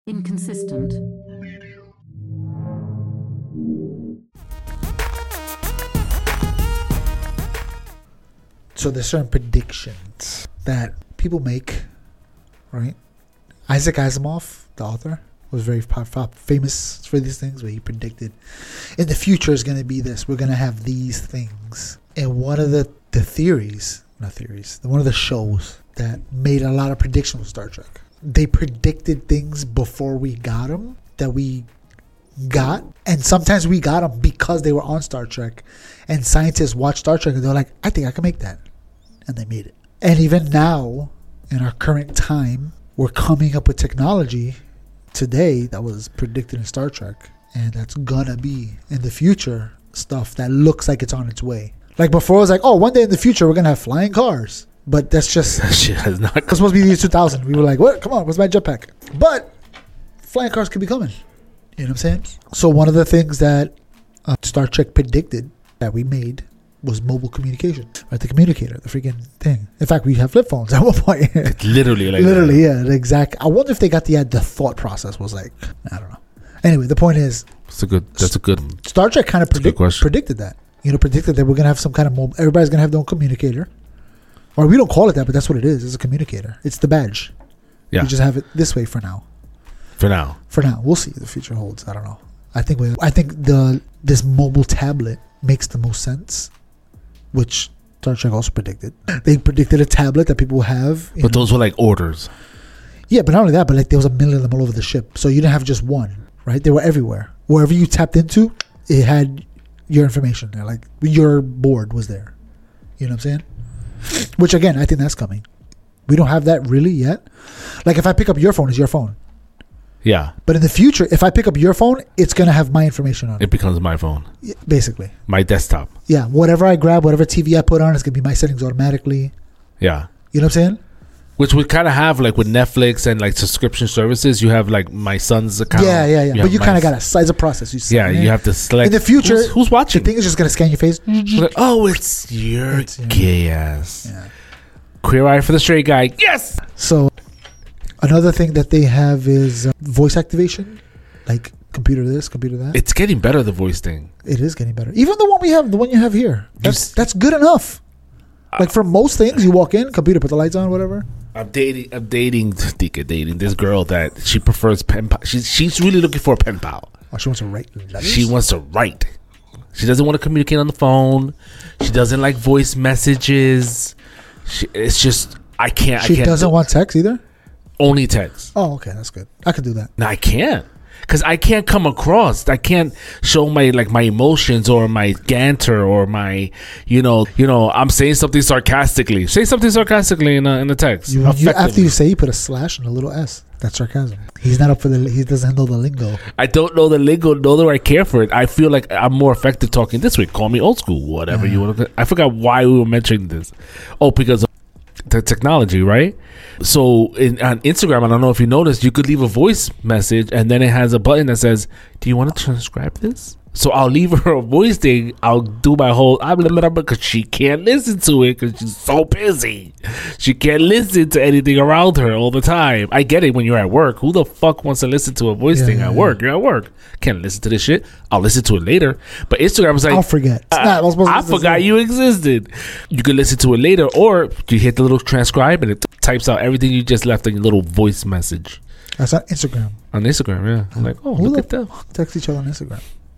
Inconsistent. So there's certain predictions that people make, right? Isaac Asimov, the author, was very famous for these things, where he predicted in the future is going to be this. We're going to have these things. And one of the theories, one of the shows that made a lot of predictions with Star Trek. They predicted things before we got them that we got. And sometimes we got them because they were on Star Trek. And scientists watch Star Trek and they're like, I think I can make that. And they made it. And even now, in our current time, we're coming up with technology today that was predicted in Star Trek, and that's gonna be in the future stuff that looks like it's on its way. Like before, it was like, oh, one day in the future we're gonna have flying cars, but that's just that shit has not. It's supposed to be the year 2000. We were like, what? Come on, what's my jetpack? But flying cars could be coming. You know what I'm saying? So one of the things that Star Trek predicted that we made was mobile communication, right? The communicator, the freaking thing. In fact, we have flip phones at one point. It's literally like literally, that. yeah, the exact. I wonder if they got the thought process was like, I don't know. Anyway, the point is, That's a good. Star Trek kind of predicted that. Predicted that we're gonna have some kind of mobile. Everybody's gonna have their own communicator, or we don't call it that, but that's what it is. It's a communicator. It's the badge. Yeah. We just have it this way for now. For now, we'll see what the future holds. I don't know. I think this mobile tablet makes the most sense. Which Star Trek also predicted. They predicted a tablet that people will have. But those were like orders. Yeah, but not only that, but like there was a million of them all over the ship. So you didn't have just one, right? They were everywhere. Wherever you tapped into, it had your information there. Like your board was there. You know what I'm saying? Which again, I think that's coming. We don't have that really yet. Like if I pick up your phone, it's your phone. Yeah. But in the future, if I pick up your phone, it's going to have my information on it. It becomes my phone. Yeah, basically. My desktop. Yeah. Whatever I grab, whatever TV I put on, it's going to be my settings automatically. Yeah. You know what I'm saying? Which we kind of have like with Netflix and like subscription services. You have like my son's account. Yeah. But you kind of got to size a process. You have to select. In the future, who's watching? The thing is just going to scan your face. Like, oh, it's your gay ass. Yeah. Queer eye for the straight guy. Yes. So another thing that they have is voice activation, like computer this, computer that. It's getting better, the voice thing. It is getting better. Even the one you have here. That's good enough. Like for most things, you walk in, computer, put the lights on, whatever. I'm dating this girl that she prefers pen pal. She's really looking for a pen pal. Oh, she wants to write letters? She wants to write. She doesn't want to communicate on the phone. She doesn't like voice messages. It's just I can't. She doesn't want text either. Only text. Oh, okay, that's good. I can do that. No, I can't. Because I can't come across. I can't show my emotions or my ganter or my, I'm saying something sarcastically. Say something sarcastically in a text. After you say, you put a slash and a little s. That's sarcasm. He's not up for he doesn't know the lingo. I don't know the lingo, nor do I care for it. I feel like I'm more effective talking this way. Call me old school, whatever you want to. I forgot why we were mentioning this. Oh, because of the technology, right? So on Instagram, I don't know if you noticed, you could leave a voice message and then it has a button that says, do you want to transcribe this? So I'll leave her a voice thing. I'll do my whole because she can't listen to it because she's so busy. She can't listen to anything around her all the time. I get it when you're at work. Who the fuck wants to listen to a voice thing at work? You're at work. Can't listen to this shit. I'll listen to it later. But Instagram is like, I'll forget. I forgot you existed. You can listen to it later, or you hit the little transcribe and it types out everything you just left in your little voice message. That's on Instagram. On Instagram, yeah. I'm like, oh, look at that. Text each other on Instagram.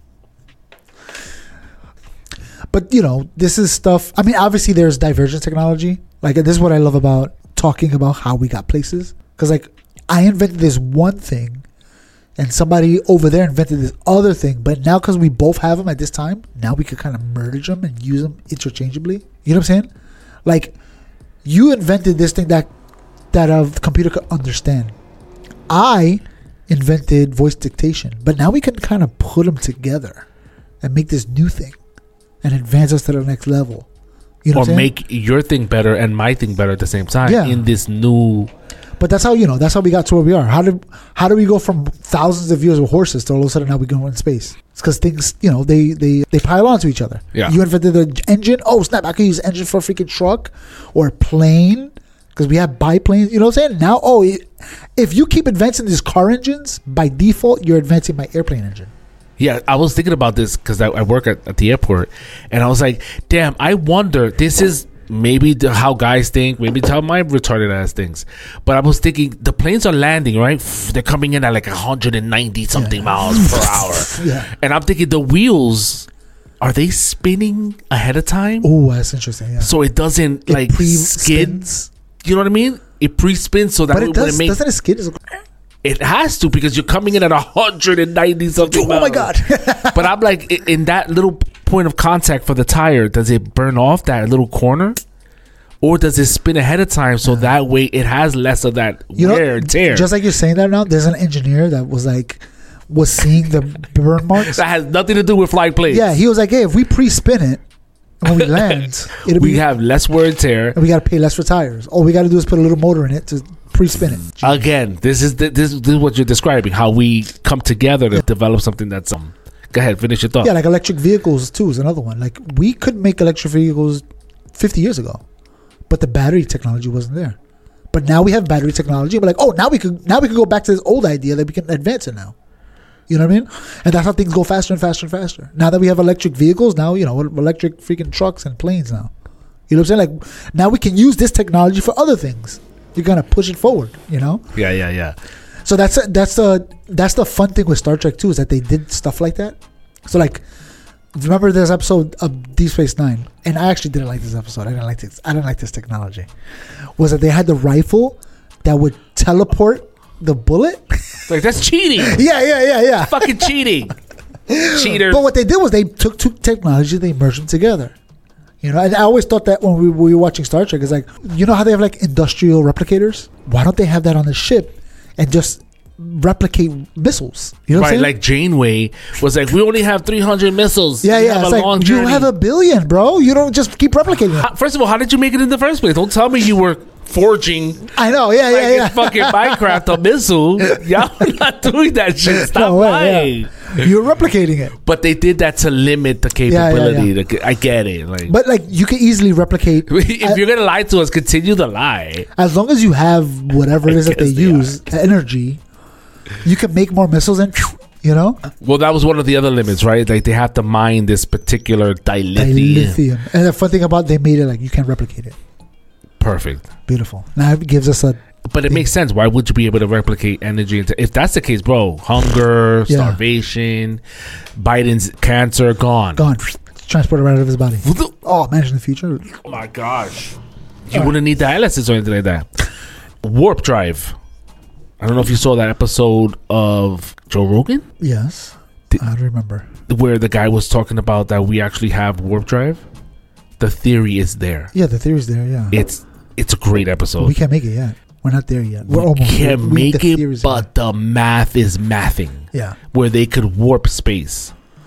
But, this is stuff. I mean, obviously, there's divergent technology. Like, this is what I love about talking about how we got places. Because, like, I invented this one thing, and somebody over there invented this other thing. But now, because we both have them at this time, now we could kind of merge them and use them interchangeably. You know what I'm saying? Like, you invented this thing that a computer could understand. I invented voice dictation. But now we can kind of put them together and make this new thing. And advance us to the next level. Or make your thing better and my thing better at the same time in this new. But that's how that's how we got to where we are. How do we go from thousands of years of horses to all of a sudden now we go in space? It's because things they pile onto each other. Yeah. You invented the engine. Oh snap! I could use engine for a freaking truck or a plane. because we have biplanes. You know what I'm saying? Now, if you keep advancing these car engines, by default, you're advancing my airplane engine. Yeah, I was thinking about this because I work at the airport, and I was like, damn, I wonder, this is maybe how guys think, maybe how my retarded ass thinks. But I was thinking, the planes are landing, right? They're coming in at like 190 something miles per hour. Yeah. And I'm thinking, the wheels, are they spinning ahead of time? Oh, that's interesting. Yeah. So it doesn't like skid. Pre-spins. You know what I mean? It pre-spins so that But it does. Doesn't it skid? It has to, because you're coming in at 190 something miles. Oh my God. But I'm like, in that little point of contact for the tire, does it burn off that little corner? Or does it spin ahead of time so that way it has less of that wear and tear? Just like you're saying that now, there's an engineer that was seeing the burn marks. That has nothing to do with flying planes. Yeah, he was like, hey, if we pre-spin it when we land, we have less wear and tear. And we got to pay less for tires. All we got to do is put a little motor in it to pre-spin it. Again, this is what you're describing, how we come together to develop something that's go ahead, finish your thought. Yeah, like electric vehicles too is another one. Like, we could make electric vehicles 50 years ago, but the battery technology wasn't there. But now we have battery technology. We're like, oh, now we could go back to this old idea that we can advance it now. You know what I mean? And that's how things go faster and faster and faster. Now that we have electric vehicles, now, electric freaking trucks and planes now. You know what I'm saying? Like, now we can use this technology for other things. You're gonna push it forward, Yeah. So that's the fun thing with Star Trek too, is that they did stuff like that. So like, remember this episode of Deep Space Nine, and I actually didn't like this episode. I didn't like this technology. Was that they had the rifle that would teleport the bullet? Like, that's cheating. Yeah. Fucking cheating. Cheater. But what they did was they took two technologies, they merged them together. And I always thought that when we were watching Star Trek, it's like, you know how they have like industrial replicators? Why don't they have that on the ship and just replicate missiles? You know what I'm saying? Like Janeway was like, we only have 300 missiles. Yeah. It's like, you have 1 billion, bro. You don't just keep replicating it. First of all, how did you make it in the first place? Don't tell me you were forging. I know, yeah. In fucking Minecraft, a missile. Y'all not doing that shit. Stop lying. Yeah. You're replicating it. But they did that to limit the capability. Yeah. I get it. But you can easily replicate. If you're gonna lie to us, continue to lie. As long as you have whatever it is that they use, energy, you can make more missiles and. Well, that was one of the other limits, right? Like, they have to mine this particular dilithium. And the fun thing about they made it like you can replicate it. Perfect. Beautiful. Now it gives us But it makes sense. Why would you be able to replicate energy? If that's the case, bro, hunger, starvation, Biden's cancer, gone. Transported right out of his body. Oh, imagine the future. Oh my gosh. You wouldn't need dialysis or anything like that. Warp drive. I don't know if you saw that episode of Joe Rogan. Yes. I remember. Where the guy was talking about that we actually have warp drive. The theory is there. Yeah, the theory is there, yeah. It's a great episode. We can't make it yet. We're not there yet. We can't make it, but the math is mathing. Yeah. Where they could warp space.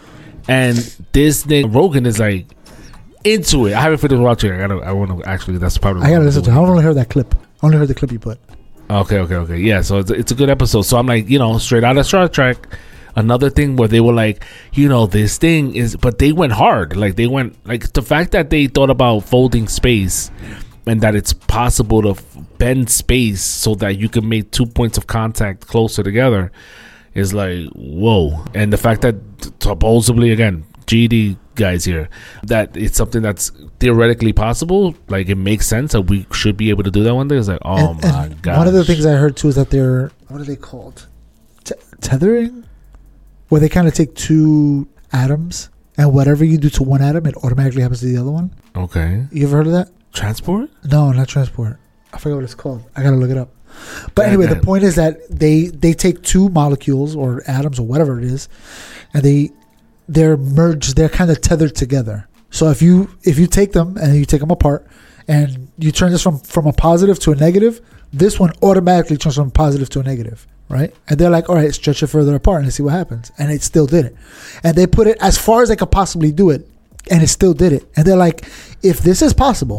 And this thing, Rogan is like into it. I haven't finished watching it. I want to actually, that's probably. I got to listen to it. I only heard that clip. I only heard the clip you put. Okay. Yeah, so it's a good episode. So I'm like, straight out of Star Trek. Another thing where they were like, this thing is, but they went hard. Like, they went, like, the fact that they thought about folding space and that it's possible to bend space so that you can make 2 points of contact closer together is like, whoa. And the fact that supposedly, again, GD guys here, that it's something that's theoretically possible, like, it makes sense that we should be able to do that one day. It's like, my god. One of the things I heard too is that they're, what are they called? Tethering? Where they kind of take two atoms and whatever you do to one atom, it automatically happens to the other one. Okay. You ever heard of that? Transport? No, not transport. I forget what it's called. I gotta look it up. But anyway, the point is that they take two molecules or atoms or whatever it is, and they're merged. They're kind of tethered together. So if you take them and you take them apart and you turn this from a positive to a negative, this one automatically turns from a positive to a negative. Right? And they're like, all right, stretch it further apart and see what happens. And it still did it. And they put it as far as they could possibly do it. And it still did it. And they're like, if this is possible,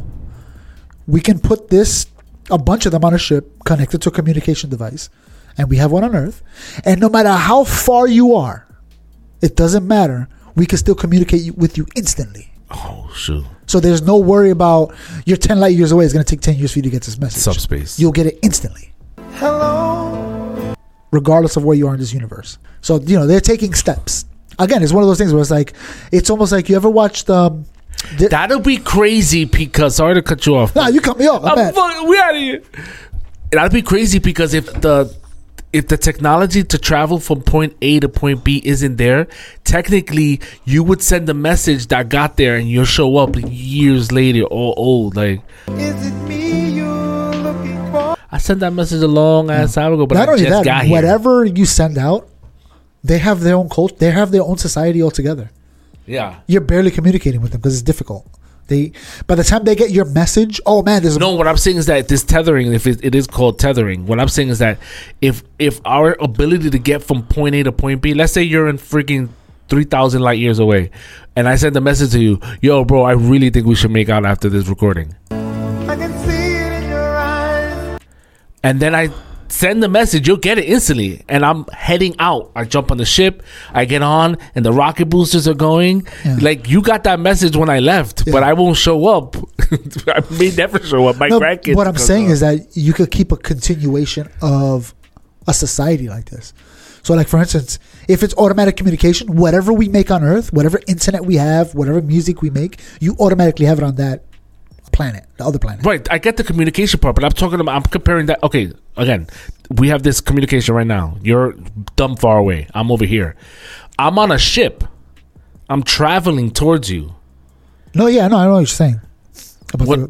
we can put a bunch of them on a ship connected to a communication device. And we have one on Earth. And no matter how far you are, it doesn't matter. We can still communicate with you instantly. Oh, shoot. So there's no worry about you're 10 light years away. It's going to take 10 years for you to get this message. Subspace. You'll get it instantly. Hello. Regardless of where you are in this universe. So, they're taking steps. Again, it's one of those things where it's like, it's almost like you ever watched... That'll be crazy because... Sorry to cut you off. Nah, you cut me off. We out of here. That'd be crazy because if the technology to travel from point A to point B isn't there, technically you would send a message that got there and you'll show up years later all old. Like, is it me you're looking for? I sent that message a long ass time ago, but not I only just that, got here. whatever you send out, they have their own culture. They have their own society altogether. Yeah. You're barely communicating with them because it's difficult. By the time they get your message, oh man, what I'm saying is that this tethering, if it is called tethering, what I'm saying is that if our ability to get from point A to point B, let's say you're in freaking 3,000 light years away, and I send a message to you, yo, bro, I really think we should make out after this recording. I can see it in your eyes. And then I send the message, you'll get it instantly. And I'm heading out. I jump on the ship, I get on, and the rocket boosters are going. Yeah. Like, you got that message when I left, but I won't show up. I may never show up. My grandkids. What I'm saying is that you could keep a continuation of a society like this. So, like, for instance, if it's automatic communication, whatever we make on Earth, whatever internet we have, whatever music we make, you automatically have it on that planet, the other planet. Right. I get the communication part, but I'm comparing that. Okay, again, we have this communication right now. You're dumb far away. I'm over here. I'm on a ship. I'm traveling towards you. No, I know what you're saying about the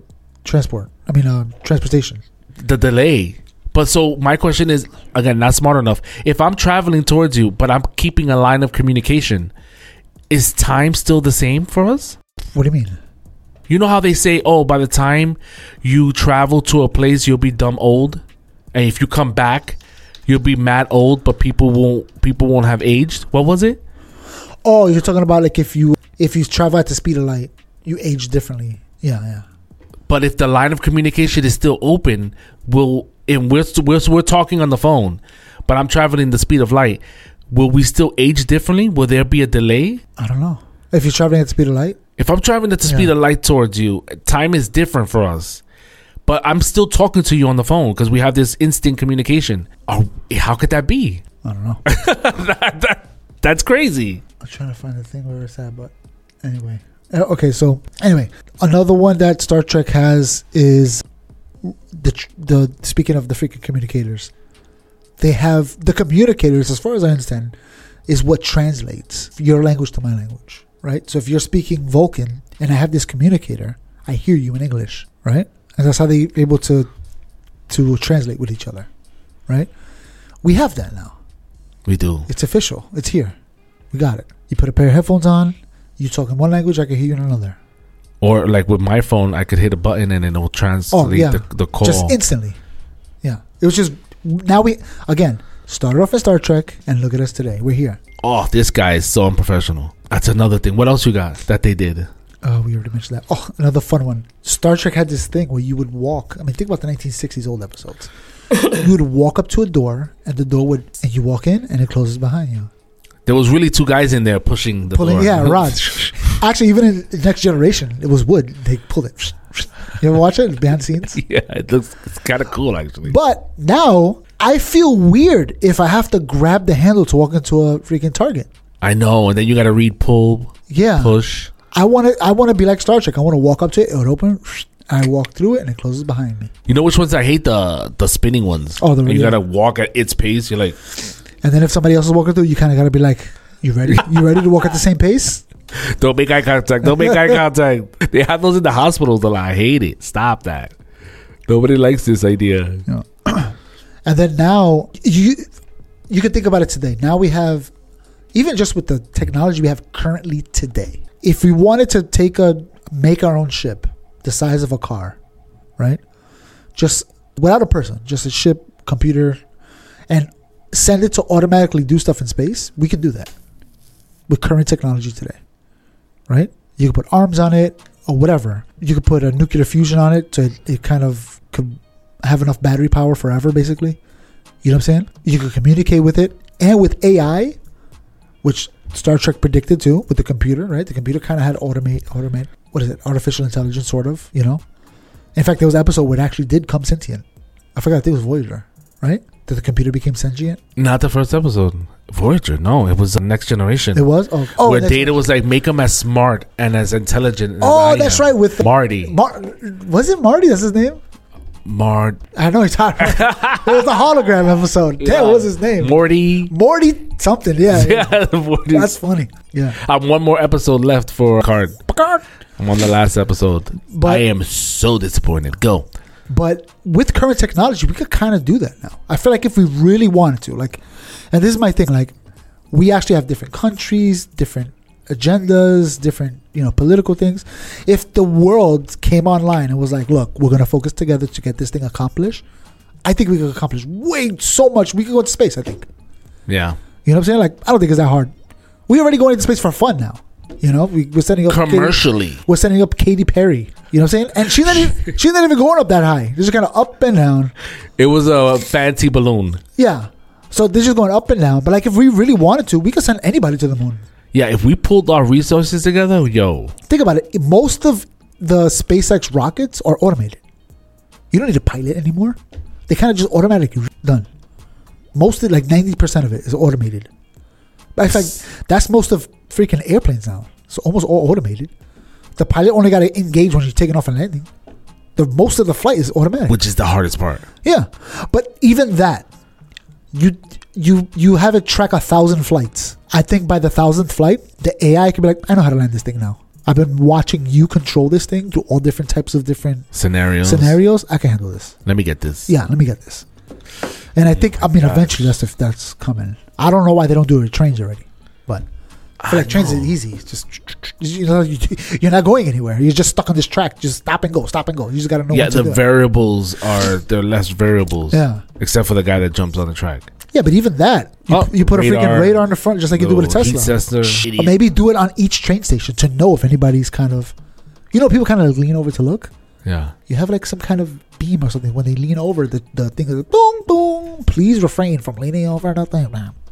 transportation. The delay. But so my question is, again, not smart enough. If I'm traveling towards you, but I'm keeping a line of communication, is time still the same for us? What do you mean? You know how they say, oh, by the time you travel to a place, you'll be dumb old, and if you come back, you'll be mad old, but people won't have aged. What was it? Oh, you're talking about like if you travel at the speed of light, you age differently. Yeah. But if the line of communication is still open, we're talking on the phone, but I'm traveling the speed of light, will we still age differently? Will there be a delay? I don't know. If you're traveling at the speed of light? If I'm traveling at the speed of light towards you, time is different for us. But I'm still talking to you on the phone because we have this instant communication. How could that be? I don't know. That's crazy. I'm trying to find the thing where it's at, but anyway. Okay, so anyway, another one that Star Trek has is the speaking of the freaking communicators. They have the communicators, as far as I understand, is what translates your language to my language. Right? So if you're speaking Vulcan and I have this communicator, I hear you in English, right? And that's how they're able to translate with each other, right? We have that now. We do. It's official. It's here. We got it. You put a pair of headphones on, you talk in one language, I can hear you in another. Or like with my phone, I could hit a button and it will translate the call. Just instantly. Yeah. It was just, now we, again, started off as Star Trek and look at us today. We're here. Oh, this guy is so unprofessional. That's another thing. What else you got that they did? Oh, we already mentioned that. Oh, another fun one. Star Trek had this thing where you would walk. I mean, think about the 1960s old episodes. You would walk up to a door, and the door and you walk in, and it closes behind you. There was really two guys in there pushing the door. Yeah, rods. Actually, even in the Next Generation, it was wood. They pulled it. You ever watch it behind the scenes? Yeah, it's kind of cool, actually. But now, I feel weird if I have to grab the handle to walk into a freaking Target. I know, and then you got to read pull, push. I want to be like Star Trek. I want to walk up to it. It would open. I walk through it, and it closes behind me. You know which ones I hate? The spinning ones. Oh, you got to walk at its pace. You're like, and then if somebody else is walking through, you kind of got to be like, "You ready? You ready to walk at the same pace?" Don't make eye contact. Don't make eye contact. They have those in the hospitals a lot. I hate it. Stop that. Nobody likes this idea. Yeah. And then now you can think about it today. Now we have, even just with the technology we have currently today, if we wanted to make our own ship the size of a car, right? Just without a person, just a ship, computer, and send it to automatically do stuff in space, we can do that with current technology today, right? You can put arms on it or whatever. You could put a nuclear fusion on it so it kind of could have enough battery power forever, basically. You know what I'm saying? You could communicate with it, and with AI, which Star Trek predicted too with the computer, right? The computer kind of had automate. What is it? Artificial intelligence, sort of. You know. In fact, there was an episode where it actually did come sentient. I forgot. I think it was Voyager, right? That the computer became sentient. Not the first episode. Voyager, no, it was the Next Generation. It was. Oh, where Data was like, make him as smart and as intelligent. Oh, that's right. With Marty. Was it Marty? That's his name. I know he's talking. It was the hologram episode. Yeah, what was his name? Morty something. Yeah. Yeah, Morty. That's funny. Yeah. I'm one more episode left for Picard. I'm on the last episode. But I am so disappointed. Go. But with current technology, we could kind of do that now. I feel like if we really wanted to, like, and this is my thing, like, we actually have different countries, different agendas, different, political things. If the world came online and was like, look, we're going to focus together to get this thing accomplished, I think we could accomplish so much. We could go into space, I think. Yeah. You know what I'm saying? Like, I don't think it's that hard. We're already going into space for fun now. We're setting up commercially. We're setting up Katy Perry. You know what I'm saying? And she's not even going up that high. They're just kind of up and down. It was a fancy balloon. Yeah. So they're just going up and down. But like, if we really wanted to, we could send anybody to the moon. Yeah, if we pulled our resources together, think about it. Most of the SpaceX rockets are automated. You don't need a pilot anymore. They kind of just automatically done. Most of like 90% of it is automated. In fact, that's most of freaking airplanes now. It's almost all automated. The pilot only got to engage when you're taking off and landing. Most of the flight is automatic, which is the hardest part. Yeah, but even that, you have it track 1,000 flights. I think by the 1,000th flight, the AI can be like, I know how to land this thing now. I've been watching you control this thing through all different types of different scenarios. I can handle this. Let me get this. Yeah, let me get this. And I think, eventually that's coming. I don't know why they don't do it with trains already, but I feel like trains is easy. It's just, you're not going anywhere. You're just stuck on this track. Just stop and go. You just got to know what to do. Yeah, the variables they're less variables. Yeah. Except for the guy that jumps on the track. Yeah, but even that, you put a freaking radar on the front just like you do with a Tesla. Or maybe do it on each train station to know if anybody's kind of, people kind of lean over to look. Yeah. You have like some kind of beam or something. When they lean over, the thing is like, boom, boom. Please refrain from leaning over the thing.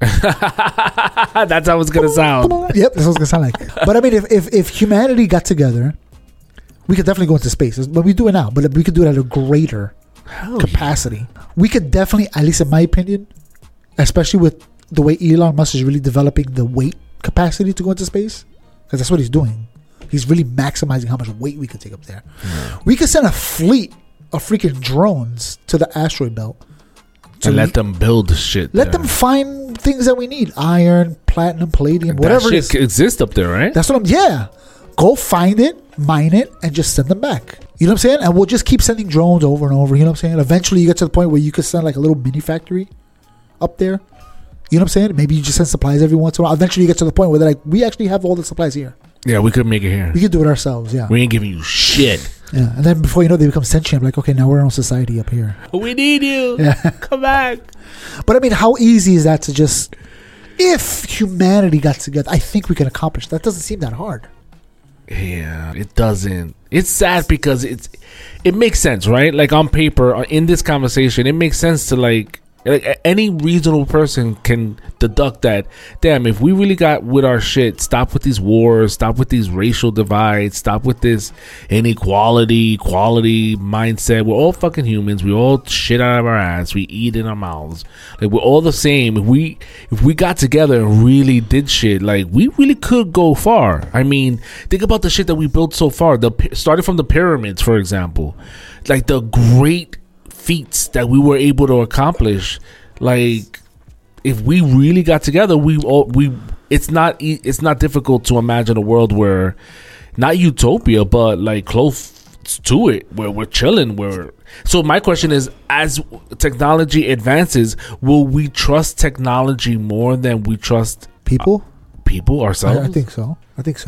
That's how it's going to sound. Yep, that's what it's going to sound like. But if humanity got together, we could definitely go into space. But we do it now. But we could do it at a greater capacity. Yeah. We could definitely, at least in my opinion, especially with the way Elon Musk is really developing the weight capacity to go into space, because that's what he's doing. He's really maximizing how much weight we could take up there. Yeah. We could send a fleet of freaking drones to the asteroid belt. And let them build shit Let them find things that we need. Iron, platinum, palladium, whatever it is. That shit exists up there, right? That's what go find it, mine it, and just send them back. You know what I'm saying? And we'll just keep sending drones over and over. You know what I'm saying? Eventually you get to the point where you could send like a little mini factory up there. You know what I'm saying? Maybe you just send supplies every once in a while. Eventually you get to the point where they're like, we actually have all the supplies here. Yeah, we could make it here. We could do it ourselves, yeah. We ain't giving you shit. Yeah, and then before you know, they become sentient. Like, okay, now we're in society up here. We need you. Yeah. Come back. But how easy is that to just, if humanity got together, I think we can accomplish. That doesn't seem that hard. Yeah, it doesn't. It's sad because it makes sense, right? Like on paper, in this conversation, it makes sense to like any reasonable person can deduct that, damn, if we really got with our shit, stop with these wars, stop with these racial divides, stop with this inequality, quality mindset. We're all fucking humans. We all shit out of our ass. We eat in our mouths. Like, we're all the same. If we got together and really did shit, like, we really could go far. I mean, think about the shit that we built so far. Starting from the pyramids, for example. Like, the great feats that we were able to accomplish. Like, if we really got together, it's not difficult to imagine a world where, not utopia, but like close to it, where we're chilling. So my question is, as technology advances, will we trust technology more than we trust people ourselves? I think so.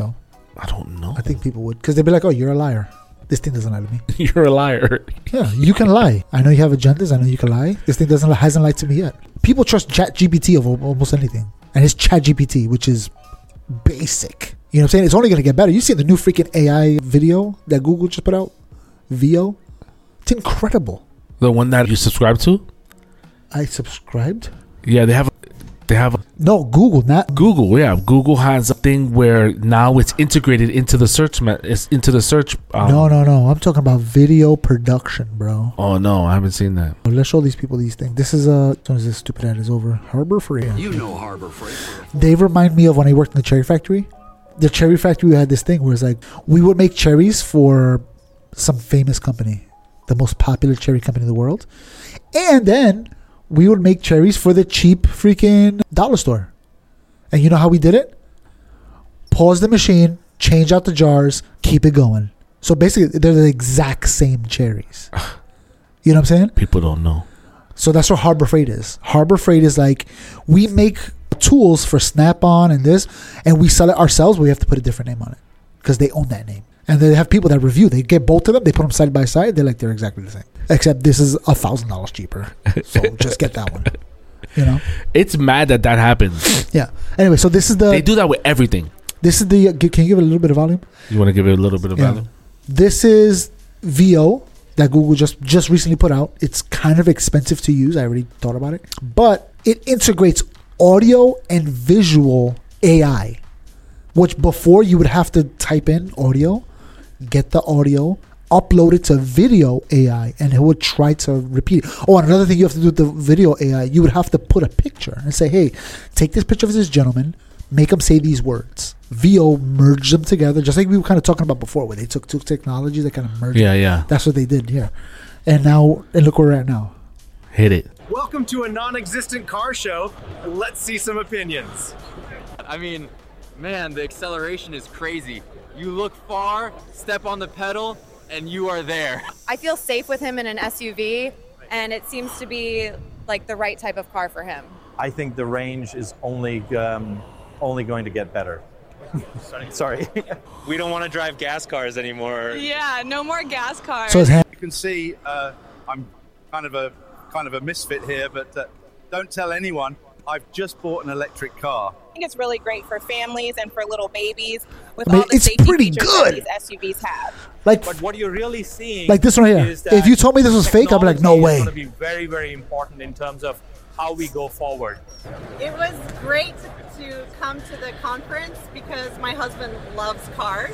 I don't know. I think people would, because they'd be like, oh, you're a liar. This thing doesn't lie to me. You're a liar. Yeah, you can lie. I know you have agendas. I know you can lie. This thing hasn't lied to me yet. People trust ChatGPT over almost anything. And it's ChatGPT, which is basic. You know what I'm saying? It's only going to get better. You see the new freaking AI video that Google just put out? VO? It's incredible. The one that you subscribe to? I subscribed? Yeah, they have They have No, Google, not Google. Yeah, Google has a thing where now it's integrated into the search. Into the search. No. I'm talking about video production, bro. Oh no, I haven't seen that. Let's show these people these things. This is as soon as this stupid ad is over. Harbor Freight. You know Harbor Freight. They remind me of when I worked in the cherry factory. The cherry factory had this thing where it's like we would make cherries for some famous company, the most popular cherry company in the world, and then we would make cherries for the cheap freaking dollar store. And you know how we did it? Pause the machine, change out the jars, keep it going. So basically, they're the exact same cherries. You know what I'm saying? People don't know. So that's what Harbor Freight is. Harbor Freight is like, we make tools for Snap-on and this, and we sell it ourselves, but we have to put a different name on it because they own that name. And they have people that review. They get both of them, they put them side by side, they're exactly the same. Except this is $1,000 cheaper. So just get that one. You know? It's mad that happens. Yeah. Anyway, so this is They do that with everything. This is the, can you give it a little bit of volume? You want to give it a little bit of value? This is VO that Google just recently put out. It's kind of expensive to use. I already thought about it. But it integrates audio and visual AI, which before you would have to type in audio, get the audio, upload it to video AI, and it would try to repeat it. Oh, and another thing you have to do with the video AI, you would have to put a picture and say, hey, take this picture of this gentleman, make him say these words. VO merged them together, just like we were kind of talking about before, where they took two technologies, they kind of merged them. Yeah. That's what they did here. And look where we're at now. Hit it. Welcome to a non-existent car show. Let's see some opinions. I mean, man, the acceleration is crazy. You look far, step on the pedal, and you are there. I feel safe with him in an SUV, and it seems to be like the right type of car for him. I think the range is only going to get better. Sorry. We don't want to drive gas cars anymore. Yeah, no more gas cars. So his hand. You can see I'm kind of a misfit here, but don't tell anyone. I've just bought an electric car. I think it's really great for families and for little babies with I mean, all the it's safety pretty features good. that these SUVs have. Like, But what you're really seeing, like this one here. is that If you told me this was fake, I'd be like, no technology way. is going to be very, very important in terms of how we go forward. It was great to come to the conference because my husband loves cars.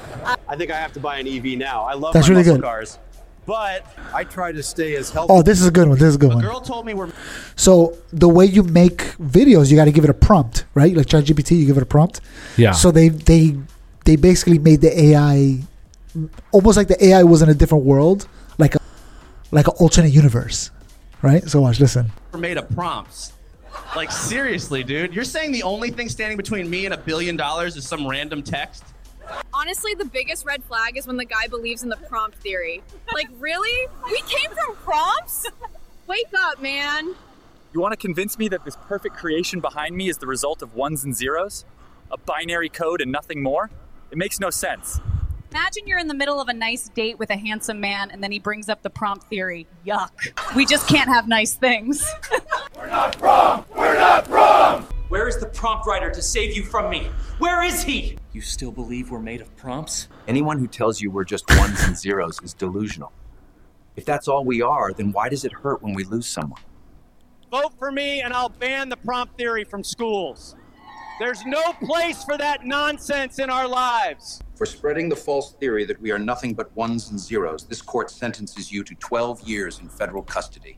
I think I have to buy an EV now. I love That's my really muscle good. cars. But I try to stay as healthy. Oh, this is a good one. This is a good one. Girl told me we're So the way you make videos, you got to give it a prompt, right? Like ChatGPT, you give it a prompt. Yeah. So they basically made the AI almost like the AI was in a different world, like an alternate universe, right? So watch, listen. made of prompts. Like, seriously, dude. You're saying the only thing standing between me and $1 billion is some random text? Honestly, the biggest red flag is when the guy believes in the prompt theory. Like, really? We came from prompts? Wake up, man. You want to convince me that this perfect creation behind me is the result of ones and zeros? A binary code and nothing more? It makes no sense. Imagine you're in the middle of a nice date with a handsome man and then he brings up the prompt theory. Yuck. We just can't have nice things. We're not prompt! We're not prompt! Where is the prompt writer to save you from me? Where is he? You still believe we're made of prompts? Anyone who tells you we're just ones and zeros is delusional. If that's all we are, then why does it hurt when we lose someone? Vote for me and I'll ban the prompt theory from schools. There's no place for that nonsense in our lives. For spreading the false theory that we are nothing but ones and zeros, this court sentences you to 12 years in federal custody.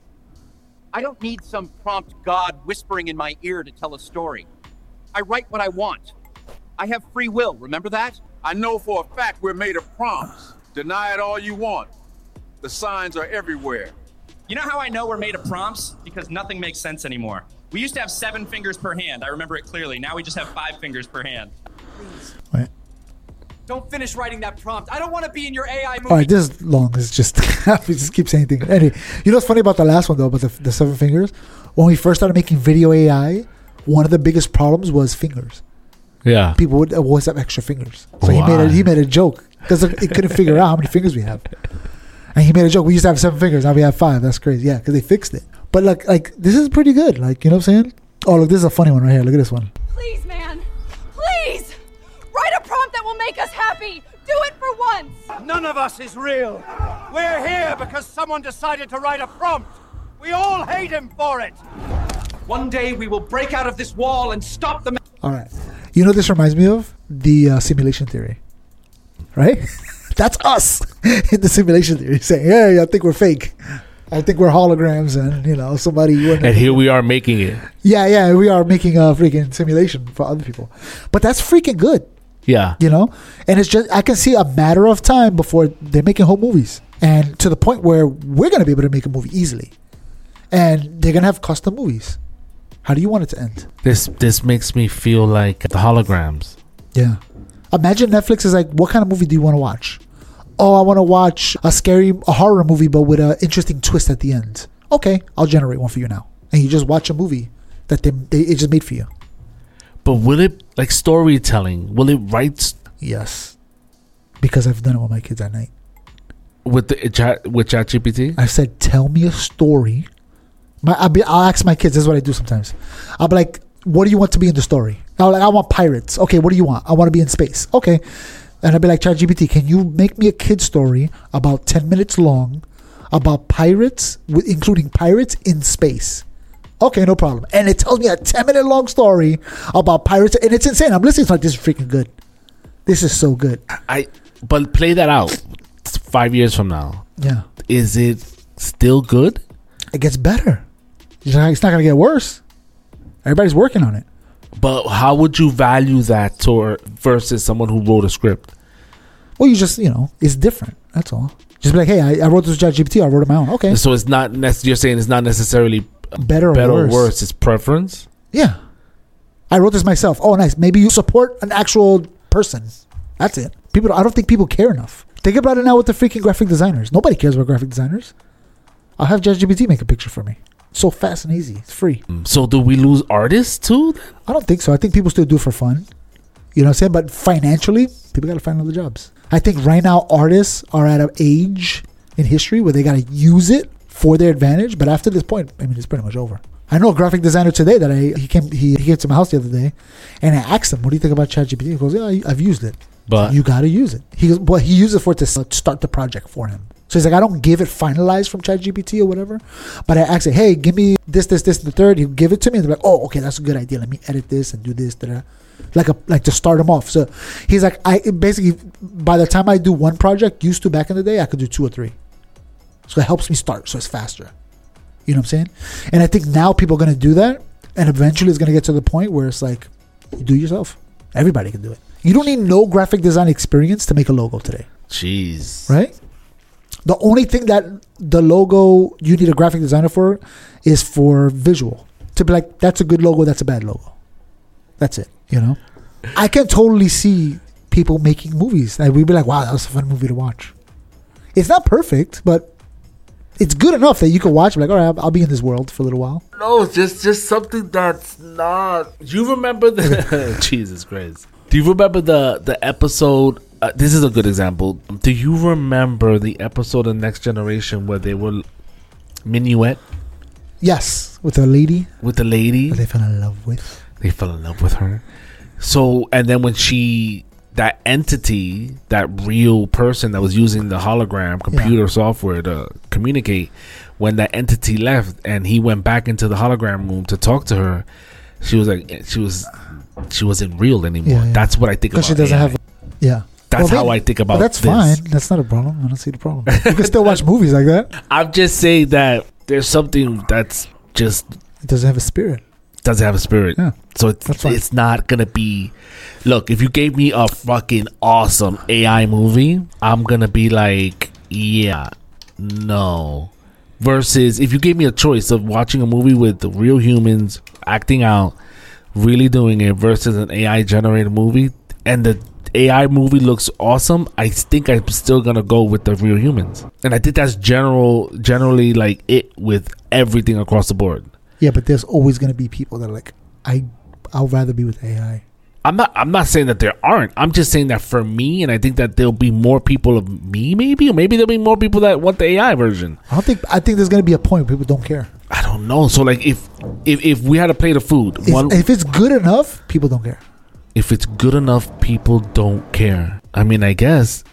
I don't need some prompt god whispering in my ear to tell a story. I write what I want. I have free will, remember that? I know for a fact we're made of prompts. Deny it all you want. The signs are everywhere. You know how I know we're made of prompts? Because nothing makes sense anymore. We used to have 7 fingers per hand. I remember it clearly. Now we just have 5 fingers per hand. Wait. Don't finish writing that prompt. I don't want to be in your AI movie. All right, this is long. It's just we just keep saying things. Anyway, you know what's funny about the last one though, about the 7 fingers? When we first started making video AI, one of the biggest problems was fingers. Yeah, people would always have extra fingers. So he made a joke because it couldn't figure out how many fingers we have, and he made a joke. We used to have 7 fingers, now we have 5. That's crazy. Yeah, because they fixed it. But like this is pretty good. Like, you know what I'm saying? Oh, look, this is a funny one right here. Look at this one. Please, man. Please. Write a prompt that will make us happy. Do it for once. None of us is real. We're here because someone decided to write a prompt. We all hate him for it. One day we will break out of this wall and stop the. All right. You know what this reminds me of? The simulation theory. Right? That's us in the simulation theory saying, hey, I think we're fake. I think we're holograms and, somebody. And here we are making it. Yeah, we are making a freaking simulation for other people. But that's freaking good. Yeah. And it's just, I can see a matter of time before they're making whole movies. And to the point where we're going to be able to make a movie easily. And they're going to have custom movies. How do you want it to end? This makes me feel like the holograms. Yeah. Imagine Netflix is like, what kind of movie do you want to watch? Oh, I want to watch a horror movie, but with an interesting twist at the end. Okay, I'll generate one for you now. And you just watch a movie that it just made for you. But will it, like storytelling, will it write? Yes. Because I've done it with my kids at night. With ChatGPT? I said, tell me a story. I'll ask my kids, this is what I do sometimes. I'll be like, what do you want to be in the story? I want pirates. Okay, what do you want? I want to be in space. Okay. And I'll be like, ChatGPT, can you make me a kid's story about 10 minutes long about pirates, including pirates in space? Okay, no problem. And it tells me a 10-minute long story about pirates. And it's insane. I'm listening to like, this is freaking good. This is so good. But play that out 5 years from now. Yeah. Is it still good? It gets better. It's not going to get worse. Everybody's working on it. But how would you value that versus someone who wrote a script? Well, you just, it's different. That's all. Just be like, hey, I wrote this with ChatGPT. I wrote it my own. Okay. So it's not, you're saying it's not necessarily better or worse. It's preference? Yeah. I wrote this myself. Oh, nice. Maybe you support an actual person. That's it. I don't think people care enough. Think about it now with the freaking graphic designers. Nobody cares about graphic designers. I'll have ChatGPT make a picture for me. So fast and easy. It's free. So do we lose artists too? I don't think so. I think people still do it for fun. You know what I'm saying? But financially, people got to find other jobs. I think right now artists are at an age in history where they got to use it for their advantage. But after this point, it's pretty much over. I know a graphic designer today that he came to my house the other day, and I asked him, what do you think about ChatGPT? He goes, yeah, I've used it. But you got to use it. He goes, well, he used it to start the project for him. So he's like, I don't give it finalized from ChatGPT or whatever, but I ask it, hey, give me this, and the third. He'll give it to me, and they're like, oh, okay, that's a good idea. Let me edit this and do this, like to start him off. So he's like, by the time I do one project, used to back in the day, I could do 2 or 3. So it helps me start, so it's faster. You know what I'm saying? And I think now people are going to do that, and eventually it's going to get to the point where it's like, you do it yourself. Everybody can do it. You don't need no graphic design experience to make a logo today. Jeez. Right? The only thing that the logo you need a graphic designer for is for visual. To be like, that's a good logo, that's a bad logo. That's it, I can totally see people making movies. Like, we'd be like, wow, that was a fun movie to watch. It's not perfect, but it's good enough that you can watch. Like, all right, I'll be in this world for a little while. No, just something that's not. Do you remember the Jesus Christ? Do you remember the episode? This is a good example. Do you remember the episode of Next Generation where they were Minuet? Yes, with the lady. With the lady that they fell in love with. They fell in love with her. So, and then when that entity, that real person that was using the hologram computer software to communicate, when that entity left and he went back into the hologram room to talk to her, she was like, she wasn't real anymore. Yeah. That's what I think about. Because she doesn't have. Yeah. That's how I think about that's this. Fine. That's not a problem. I don't see the problem. You can still watch movies like that. I'm just saying that there's something that's just. It doesn't have a spirit. Doesn't have a spirit. Yeah. So it's not going to be. Look, if you gave me a fucking awesome AI movie, I'm going to be like, yeah, no. Versus if you gave me a choice of watching a movie with the real humans acting out, really doing it, versus an AI generated movie, and the AI movie looks awesome, I think I'm still gonna go with the real humans. And I think that's generally like it with everything across the board. Yeah, but there's always gonna be people that are like, I'll rather be with AI. I'm not saying that there aren't. I'm just saying that for me, and I think that there'll be more people of me, maybe, or maybe there'll be more people that want the AI version. I think there's gonna be a point where people don't care. I don't know. So like if we had a plate of food, if it's good enough, people don't care. If it's good enough, people don't care. I mean, I guess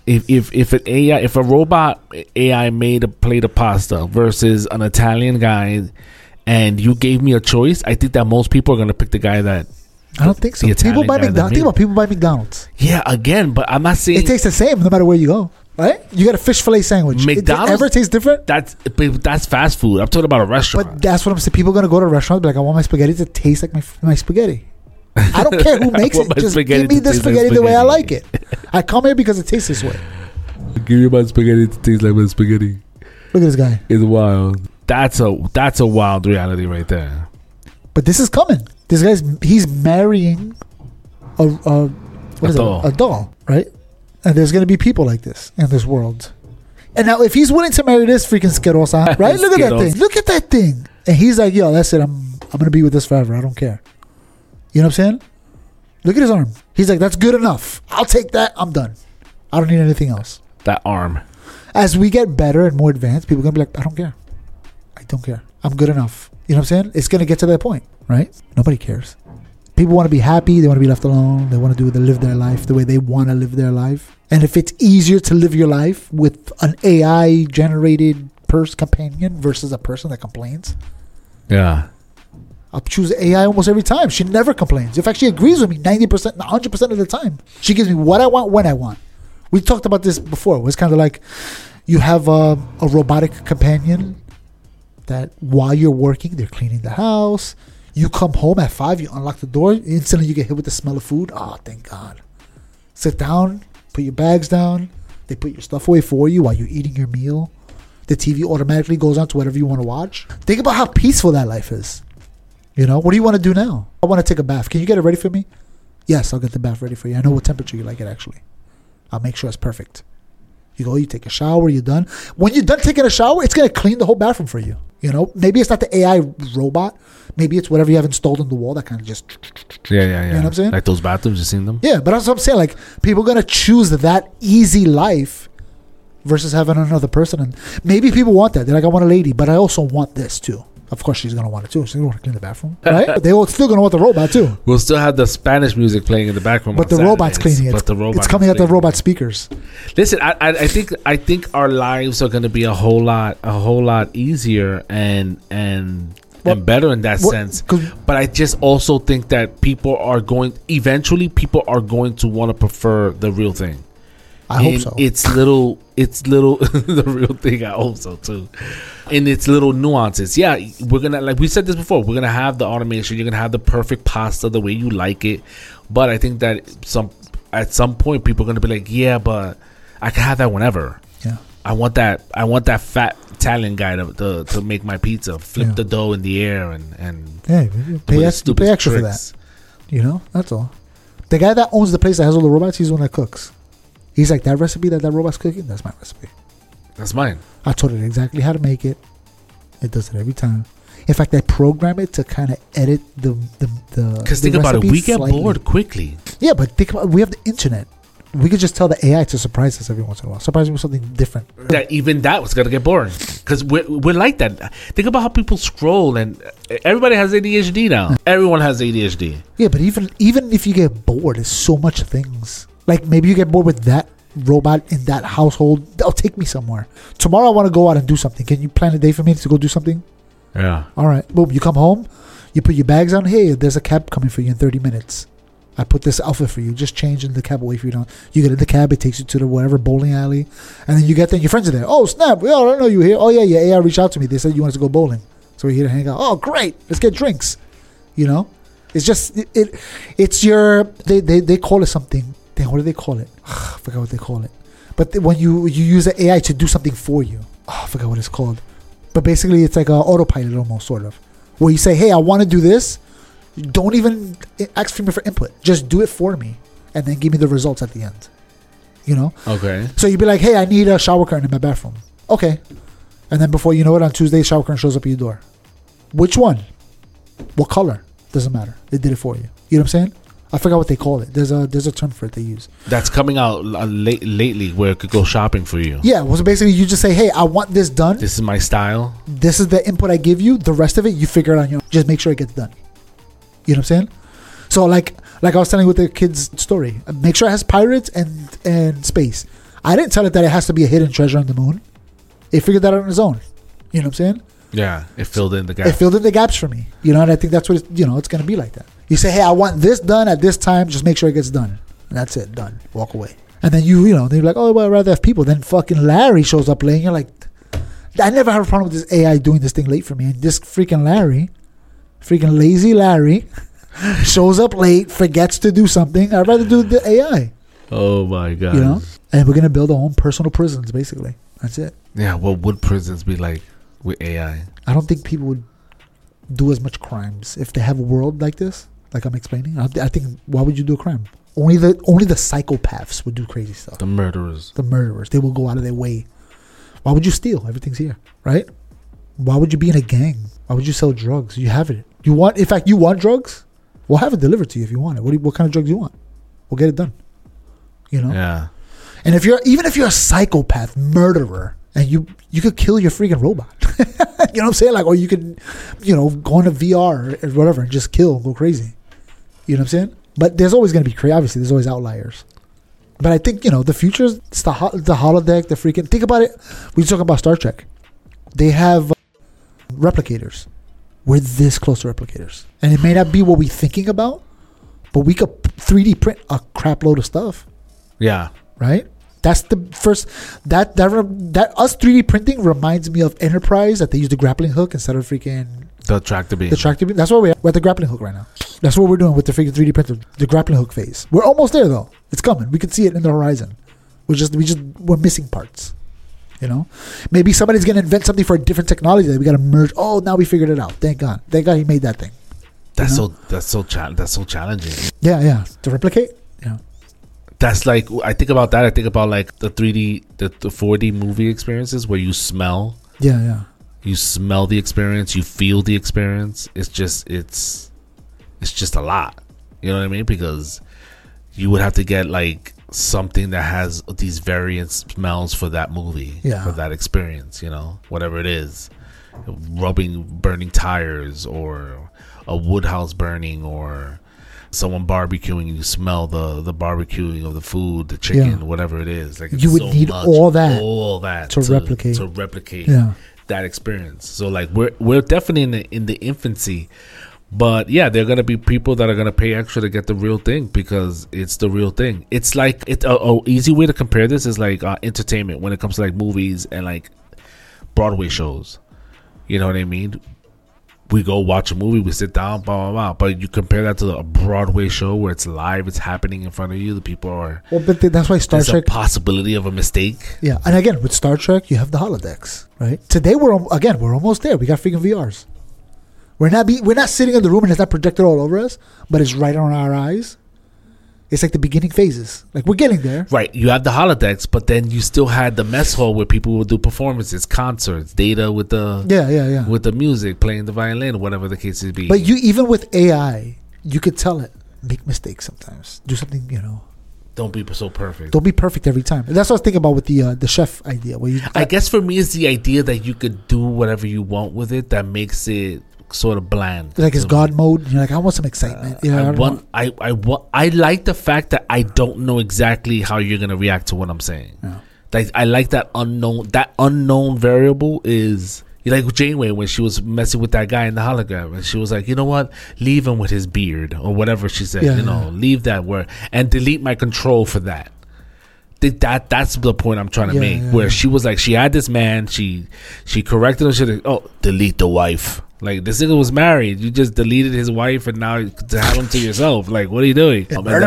if a robot AI made a plate of pasta versus an Italian guy and you gave me a choice, I think that most people are going to pick the guy that. I don't think so. People buy McDonald's. Think about people buy McDonald's. Yeah, again, but I'm not saying it tastes the same no matter where you go. Right? You got a fish fillet sandwich. McDonald's it ever tastes different? That's fast food. I'm talking about a restaurant. But that's what I'm saying. People are gonna go to a restaurant and be like, I want my spaghetti to taste like my spaghetti. I don't care who makes it. Just give me the spaghetti the way I like it. I come here because it tastes this way. Give me my spaghetti to taste like my spaghetti. Look at this guy. It's wild. That's a wild reality right there. But this is coming. This he's marrying a doll, right? And there's going to be people like this in this world. And now if he's willing to marry this freaking Skittles, right? Look at that thing. Look at that thing. And he's like, yo, that's it. I'm going to be with this forever. I don't care. You know what I'm saying? Look at his arm. He's like, that's good enough. I'll take that. I'm done. I don't need anything else. That arm. As we get better and more advanced, people are going to be like, I don't care. I don't care. I'm good enough. You know what I'm saying? It's going to get to that point, right? Nobody cares. People want to be happy. They want to be left alone. They want to live their life the way they want to live their life. And if it's easier to live your life with an AI-generated companion versus a person that complains, yeah, I'll choose AI almost every time. She never complains. In fact, she agrees with me 90%, 100% of the time. She gives me what I want when I want. We talked about this before. It was kind of like you have a robotic companion that while you're working, they're cleaning the house. You come home at 5, you unlock the door, instantly you get hit with the smell of food. Oh, thank God. Sit down, put your bags down. They put your stuff away for you while you're eating your meal. The TV automatically goes on to whatever you want to watch. Think about how peaceful that life is. You know, what do you want to do now? I want to take a bath. Can you get it ready for me? Yes, I'll get the bath ready for you. I know what temperature you like it, actually. I'll make sure it's perfect. You go, you take a shower, you're done. When you're done taking a shower, it's going to clean the whole bathroom for you. You know, maybe it's not the AI robot. Maybe it's whatever you have installed on the wall that kind of just... Yeah. You know what I'm saying? Like those bathrooms, you seen them? Yeah, but that's what I'm saying. Like, people are going to choose that easy life versus having another person. And maybe people want that. They're like, I want a lady, but I also want this too. Of course, she's going to want it too. She's going to want to clean the bathroom, right? But they're still going to want the robot too. We'll still have the Spanish music playing in the background. But the robot's cleaning it. It's coming out the robot speakers. Listen, I think our lives are going to be a whole lot easier and better in that sense. But I just also think that people are going to want to prefer the real thing. I hope so. It's little the real thing. I hope so too. In its little nuances. Yeah, we're gonna, like we said this before, we're gonna have the automation. You're gonna have the perfect pasta the way you like it. But I think that at some point people are gonna be like, yeah, but I can have that whenever. Yeah. I want that fat Italian guy to make my pizza, flip the dough in the air and you pay extra for that. You know, that's all. The guy that owns the place that has all the robots, he's the one that cooks. He's like, that recipe that robot's cooking, that's my recipe. That's mine. I told it exactly how to make it. It does it every time. In fact, I program it to kind of edit the because think about it, we get bored quickly. Yeah, but think about, we have the internet. We could just tell the AI to surprise us every once in a while. Surprise me with something different. Even that was gonna get boring because we're like that. Think about how people scroll, and everybody has ADHD now. Everyone has ADHD. Yeah, but even if you get bored, there's so much things. Like maybe you get bored with that robot in that household. They'll take me somewhere. Tomorrow I want to go out and do something. Can you plan a day for me to go do something? Yeah. All right. Boom. You come home. You put your bags on. Hey, there's a cab coming for you in 30 minutes. I put this outfit for you. Just change in the cab away for you. You get in the cab. It takes you to the whatever bowling alley. And then you get there and your friends are there. Oh, snap. I don't know you here. Oh, yeah. Your AI reached out to me. They said you wanted to go bowling. So we're here to hang out. Oh, great. Let's get drinks. You know? It's just, it's your, they call it something. What do they call it? I forgot what they call it. But when you use the AI to do something for you. I forgot what it's called. But basically, it's like an autopilot almost, sort of. Where you say, hey, I want to do this. Don't even ask for me for input. Just do it for me. And then give me the results at the end. You know? Okay. So you'd be like, hey, I need a shower curtain in my bathroom. Okay. And then before you know it, on Tuesday, shower curtain shows up at your door. Which one? What color? Doesn't matter. They did it for you. You know what I'm saying? I forgot what they call it. There's a term for it they use. That's coming out lately where it could go shopping for you. Yeah, well, so basically you just say, hey, I want this done. This is my style. This is the input I give you. The rest of it, you figure it out on your own. Just make sure it gets done. You know what I'm saying? So like I was telling you with the kids' story, make sure it has pirates and space. I didn't tell it that it has to be a hidden treasure on the moon. It figured that out on its own. You know what I'm saying? Yeah, it filled in the gap. It filled in the gaps for me. You know, and I think that's what it's going to be like that. You say, hey, I want this done at this time. Just make sure it gets done. And that's it. Done. Walk away. And then they're like, oh, well, I'd rather have people. Then fucking Larry shows up late. And you're like, I never have a problem with this AI doing this thing late for me. And this freaking lazy Larry, shows up late, forgets to do something. I'd rather do the AI. Oh my God. You know? And we're going to build our own personal prisons, basically. That's it. Yeah, what would prisons be like with AI? I don't think people would do as much crimes if they have a world like this, like I'm explaining. I think, why would you do a crime? Only the psychopaths would do crazy stuff. The murderers. They will go out of their way. Why would you steal? Everything's here, right? Why would you be in a gang? Why would you sell drugs? You have it. You want drugs? We'll have it delivered to you if you want it. What kind of drugs do you want? We'll get it done. You know? Yeah. And if you're a psychopath, murderer, and you could kill your freaking robot. You know what I'm saying? Like, or you could, go into VR or whatever and just kill, go crazy. You know what I'm saying? But there's always going to be crazy. Obviously, there's always outliers. But I think, the future is the holodeck, the freaking... Think about it. We talk about Star Trek. They have replicators. We're this close to replicators. And it may not be what we're thinking about, but we could 3D print a crap load of stuff. Yeah. Right? That's the first... That us 3D printing reminds me of Enterprise, that they use the grappling hook instead of freaking... The tractor beam. That's where we're at. We're at the grappling hook right now. That's what we're doing with the freaking 3D printer. The grappling hook phase. We're almost there, though. It's coming. We can see it in the horizon. We're missing parts. Maybe somebody's gonna invent something for a different technology that we gotta merge. Oh, now we figured it out. Thank God he made that thing. That's so challenging. Yeah. To replicate. Yeah. That's like, I think about that. I think about like the 3D, the 4D movie experiences where you smell. Yeah. You smell the experience. You feel the experience. It's just a lot. You know what I mean? Because you would have to get like something that has these variant smells for that movie, for that experience, whatever it is. Burning tires, or a wood house burning, or someone barbecuing, and you smell the barbecuing of the food, the chicken, whatever it is. Like, you would need all that to replicate that experience. So like we're definitely in the infancy. But yeah, there are gonna be people that are gonna pay extra to get the real thing because it's the real thing. It's like a easy way to compare this is like entertainment when it comes to like movies and like Broadway shows. You know what I mean? We go watch a movie, we sit down, blah blah blah. But you compare that to a Broadway show where it's live, it's happening in front of you. The people are. Well, but that's why Star Trek. There's a possibility of a mistake. Yeah, and again with Star Trek, you have the holodecks, right? Today we're almost there. We got freaking VRs. We're not sitting in the room and it's not projected all over us, but it's right on our eyes. It's like the beginning phases. Like, we're getting there. Right. You have the holodecks, but then you still had the mess hall where people would do performances, concerts, Data with the with the music, playing the violin, whatever the case may be. But even with AI, you could tell it make mistakes sometimes. Do something, Don't be so perfect. Don't be perfect every time. And that's what I was thinking about with the chef idea. I guess for me, it's the idea that you could do whatever you want with it that makes it sort of bland. Like it's God mode. You're like, I want some excitement. I like the fact that I don't know exactly how you're gonna react to what I'm saying. Yeah. Like, I like that unknown. That unknown variable is like Janeway when she was messing with that guy in the hologram, and she was like, you know what, leave him with his beard or whatever she said. Leave that word and delete my control for that. That's the point I'm trying to make. Where she was like, she had this man, she corrected him. She was like, delete the wife. Like, this nigga was married. You just deleted his wife and now to have him to yourself. Like, what are you doing?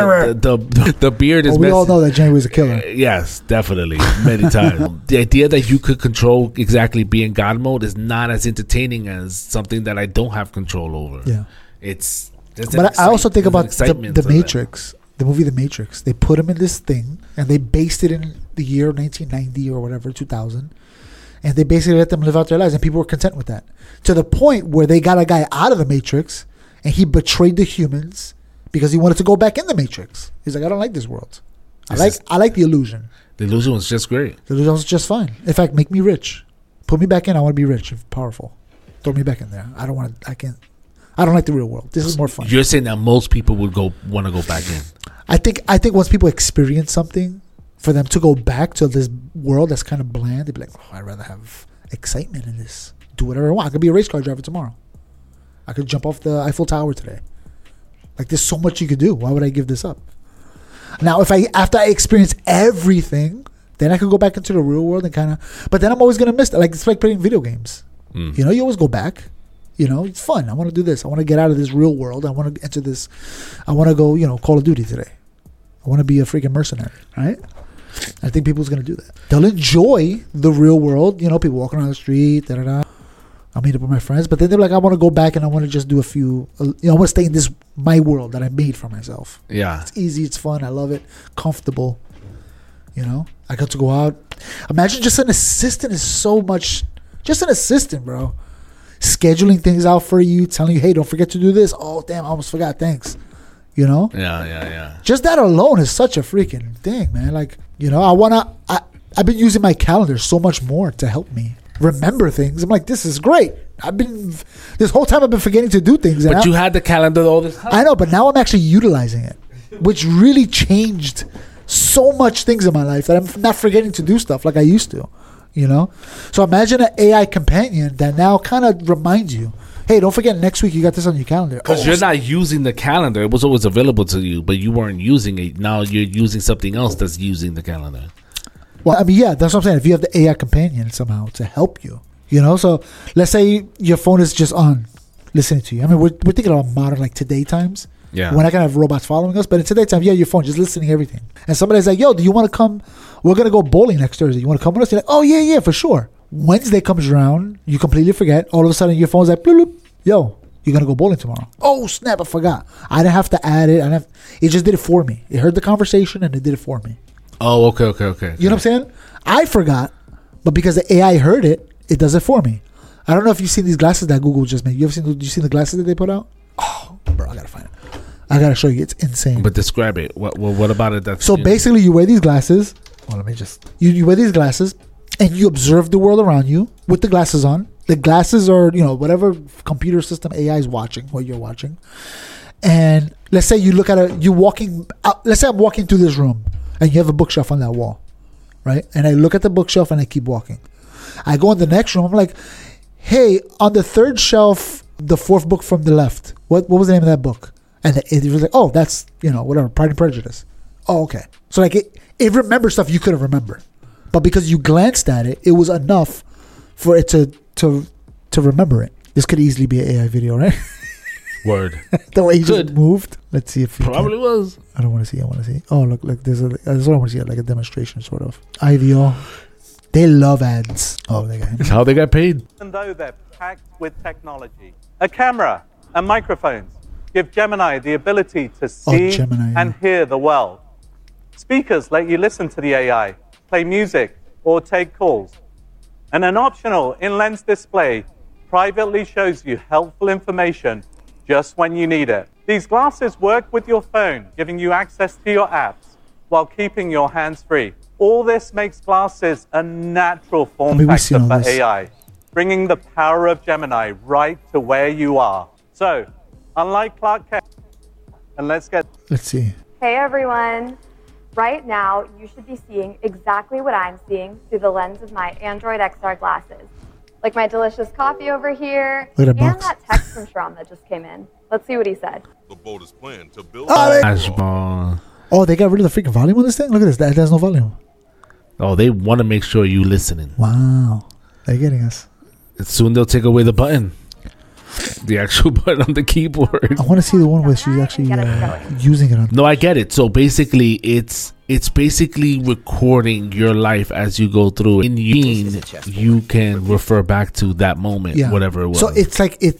The beard is. We all know that Janeway was a killer. Yes, definitely, many times. The idea that you could control exactly being God mode is not as entertaining as something that I don't have control over. Yeah, but I also think about the Matrix. The movie The Matrix. They put him in this thing and they based it in the year 1990 or whatever, 2000. And they basically let them live out their lives, and people were content with that. To the point where they got a guy out of the Matrix, and he betrayed the humans because he wanted to go back in the Matrix. He's like, I don't like this world. I like the illusion. The illusion was just great. The illusion was just fine. In fact, make me rich. Put me back in. I want to be rich and powerful. Throw me back in there. I don't like the real world. This is more fun. You're saying that most people would want to go back in. I think once people experience something, for them to go back to this world that's kind of bland, they'd be like, I'd rather have excitement in this. do whatever I want. I could be a race car driver tomorrow. I could jump off the Eiffel Tower today. Like, there's so much you could do. Why would I give this up? Now, after I experience everything, then I could go back into the real world and kind of. But then I'm always gonna miss that. Like, it's like playing video games. You know, you always go back. You know, it's fun. I want to do this. I want to get out of this real world. I want to enter this. I want to go, you know, Call of Duty today. I want to be a freaking mercenary, right? I think people's going to do that. They'll enjoy the real world. You know, people walking around the street, da-da-da. I'll meet up with my friends. But then they're like, I want to go back and I want to just do a few, you know, I want to stay in this, my world that I made for myself. Yeah. It's easy. It's fun. I love it. Comfortable. You know, I got to go out. Imagine just an assistant is so much, just an assistant, bro. Scheduling things out for you, telling you, hey, don't forget to do this. Oh, damn, I almost forgot. Thanks. You know? Yeah. Just that alone is such a freaking thing, man. Like, you know, I've been using my calendar so much more to help me remember things. I'm like, this is great. This whole time I've been forgetting to do things. But you had the calendar all this time. I know, but now I'm actually utilizing it, which really changed so much things in my life that I'm not forgetting to do stuff like I used to. You know, so imagine an AI companion that now kind of reminds you, hey, don't forget next week you got this on your calendar. Because you're not using the calendar. It was always available to you, but you weren't using it. Now you're using something else that's using the calendar. Well, I mean, yeah, that's what I'm saying. If you have the AI companion somehow to help you, you know, so let's say your phone is just on listening to you. I mean, we're thinking about modern, like today times. Yeah. We're not going to have robots following us, but in today time, yeah, your phone, just listening to everything. And somebody's like, yo, do you want to come? We're going to go bowling next Thursday. You want to come with us? You're like, oh, yeah, for sure. Wednesday comes around. You completely forget. All of a sudden, your phone's like, bloop, bloop. Yo, you're going to go bowling tomorrow. Oh, snap, I forgot. I didn't have to add it. It just did it for me. It heard the conversation, and it did it for me. Oh, okay. You know what I'm saying? I forgot, but because the AI heard it, it does it for me. I don't know if you've seen these glasses that Google just made. You seen the glasses that they put out? Oh, bro, I got to find it. I gotta show you. It's insane. But describe it. What about it? That's so basically, you wear these glasses. Well, let me just. You wear these glasses, and you observe the world around you with the glasses on. The glasses are, you know, whatever computer system AI is watching what you're watching. And let's say you look at you walking. Let's say I'm walking through this room, and you have a bookshelf on that wall, right? And I look at the bookshelf, and I keep walking. I go in the next room. I'm like, hey, on the third shelf, the fourth book from the left. What was the name of that book? And it was like, oh, that's, you know, whatever, Pride and Prejudice. Oh, okay. So, like, it remembers stuff you could have remembered. But because you glanced at it, it was enough for it to remember it. This could easily be an AI video, right? Word. The way he just moved. Let's see if probably was. I don't want to see. I want to see. Oh, look, there's what I want to see, like a demonstration, sort of. IVO. They love ads. Oh, they got him. It's how they got paid. Even though they're packed with technology, a camera and microphones give Gemini the ability to see and hear the world. Speakers let you listen to the AI, play music, or take calls. And an optional in-lens display privately shows you helpful information just when you need it. These glasses work with your phone, giving you access to your apps while keeping your hands free. All this makes glasses a natural form factor for AI, bringing the power of Gemini right to where you are. So, unlike Clark Kent, and let's see. Hey everyone. Right now, you should be seeing exactly what I'm seeing through the lens of my Android XR glasses. Like my delicious coffee over here, and that text from Shram that just came in. Let's see what he said. The boldest plan to build Oh, they got rid of the freaking volume on this thing? Look at this. That has no volume. Oh, they want to make sure you listening. Wow. They're getting us. Soon they'll take away the button. The actual button on the keyboard. I want to see the one where she's actually using it on. No, I get it. So basically, it's basically recording your life as you go through. In you can refer back to that moment, whatever it was. So it's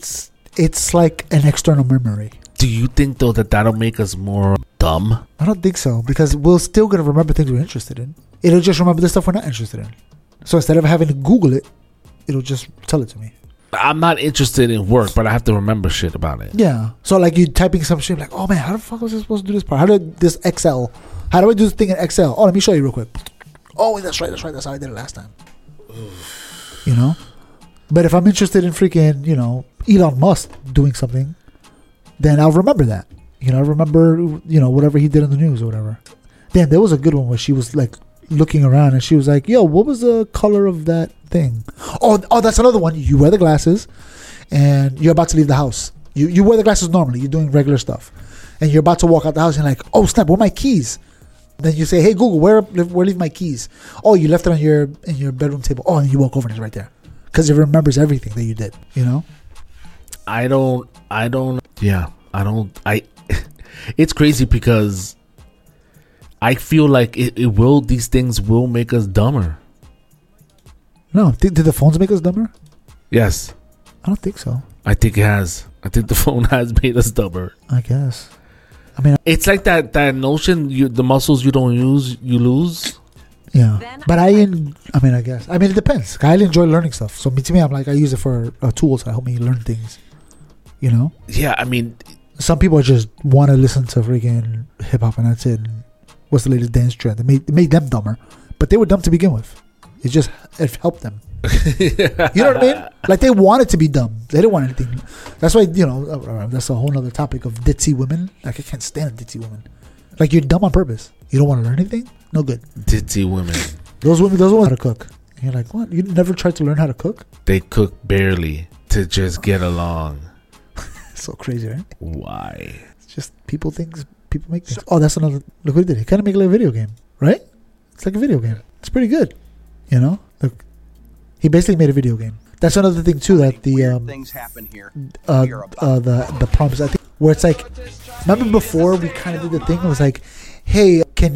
like an external memory. Do you think though that that'll make us more dumb? I don't think so, because we're still gonna remember things we're interested in. It'll just remember the stuff we're not interested in. So instead of having to Google it, it'll just tell it to me. I'm not interested in work, but I have to remember shit about it. Yeah. So like you typing some shit, like, oh man, how the fuck was I supposed to do this part? How do this Excel? How do I do this thing in Excel? Oh, let me show you real quick. Oh, that's right. That's how I did it last time. You know? But if I'm interested in freaking, you know, Elon Musk doing something, then I'll remember that. You know, I remember, you know, whatever he did in the news or whatever. Damn, there was a good one where she was like looking around, and she was like, "Yo, what was the color of that thing?" Oh, that's another one. You wear the glasses, and you're about to leave the house. You wear the glasses normally. You're doing regular stuff, and you're about to walk out the house. And you're like, "Oh snap! Where are my keys?" Then you say, "Hey Google, where leave my keys?" "Oh, you left it on in your bedroom table." Oh, and you walk over and it's right there, because it remembers everything that you did. You know. I don't. It's crazy because I feel like these things will make us dumber. No, did the phones make us dumber? Yes. I don't think so. I think it has. I think the phone has made us dumber. I guess. I mean, it's like that notion, the muscles you don't use, you lose. Yeah. But I guess. I mean, it depends. I enjoy learning stuff. So to me, I'm like, I use it for a tool to help me learn things. You know? Yeah, I mean, some people just want to listen to freaking hip hop and that's it. And what's the latest dance trend? It made them dumber, but they were dumb to begin with. It helped them. You know what I mean? Like they wanted to be dumb. They didn't want anything. That's why that's a whole other topic of ditzy women. Like I can't stand ditzy women. Like you're dumb on purpose. You don't want to learn anything. No good. Ditzy women. Those women know how to cook. And you're like, what? You never tried to learn how to cook? They cook barely to just get along. So crazy, right? Why? It's just people make things. Oh, that's another. Look what he did. He kind of make it like a video game, right? It's like a video game. It's pretty good, you know. Look, he basically made a video game. That's another thing too. That the things happen here. The prompts. I think where it's like, remember before we kind of did the thing. It was like, hey, can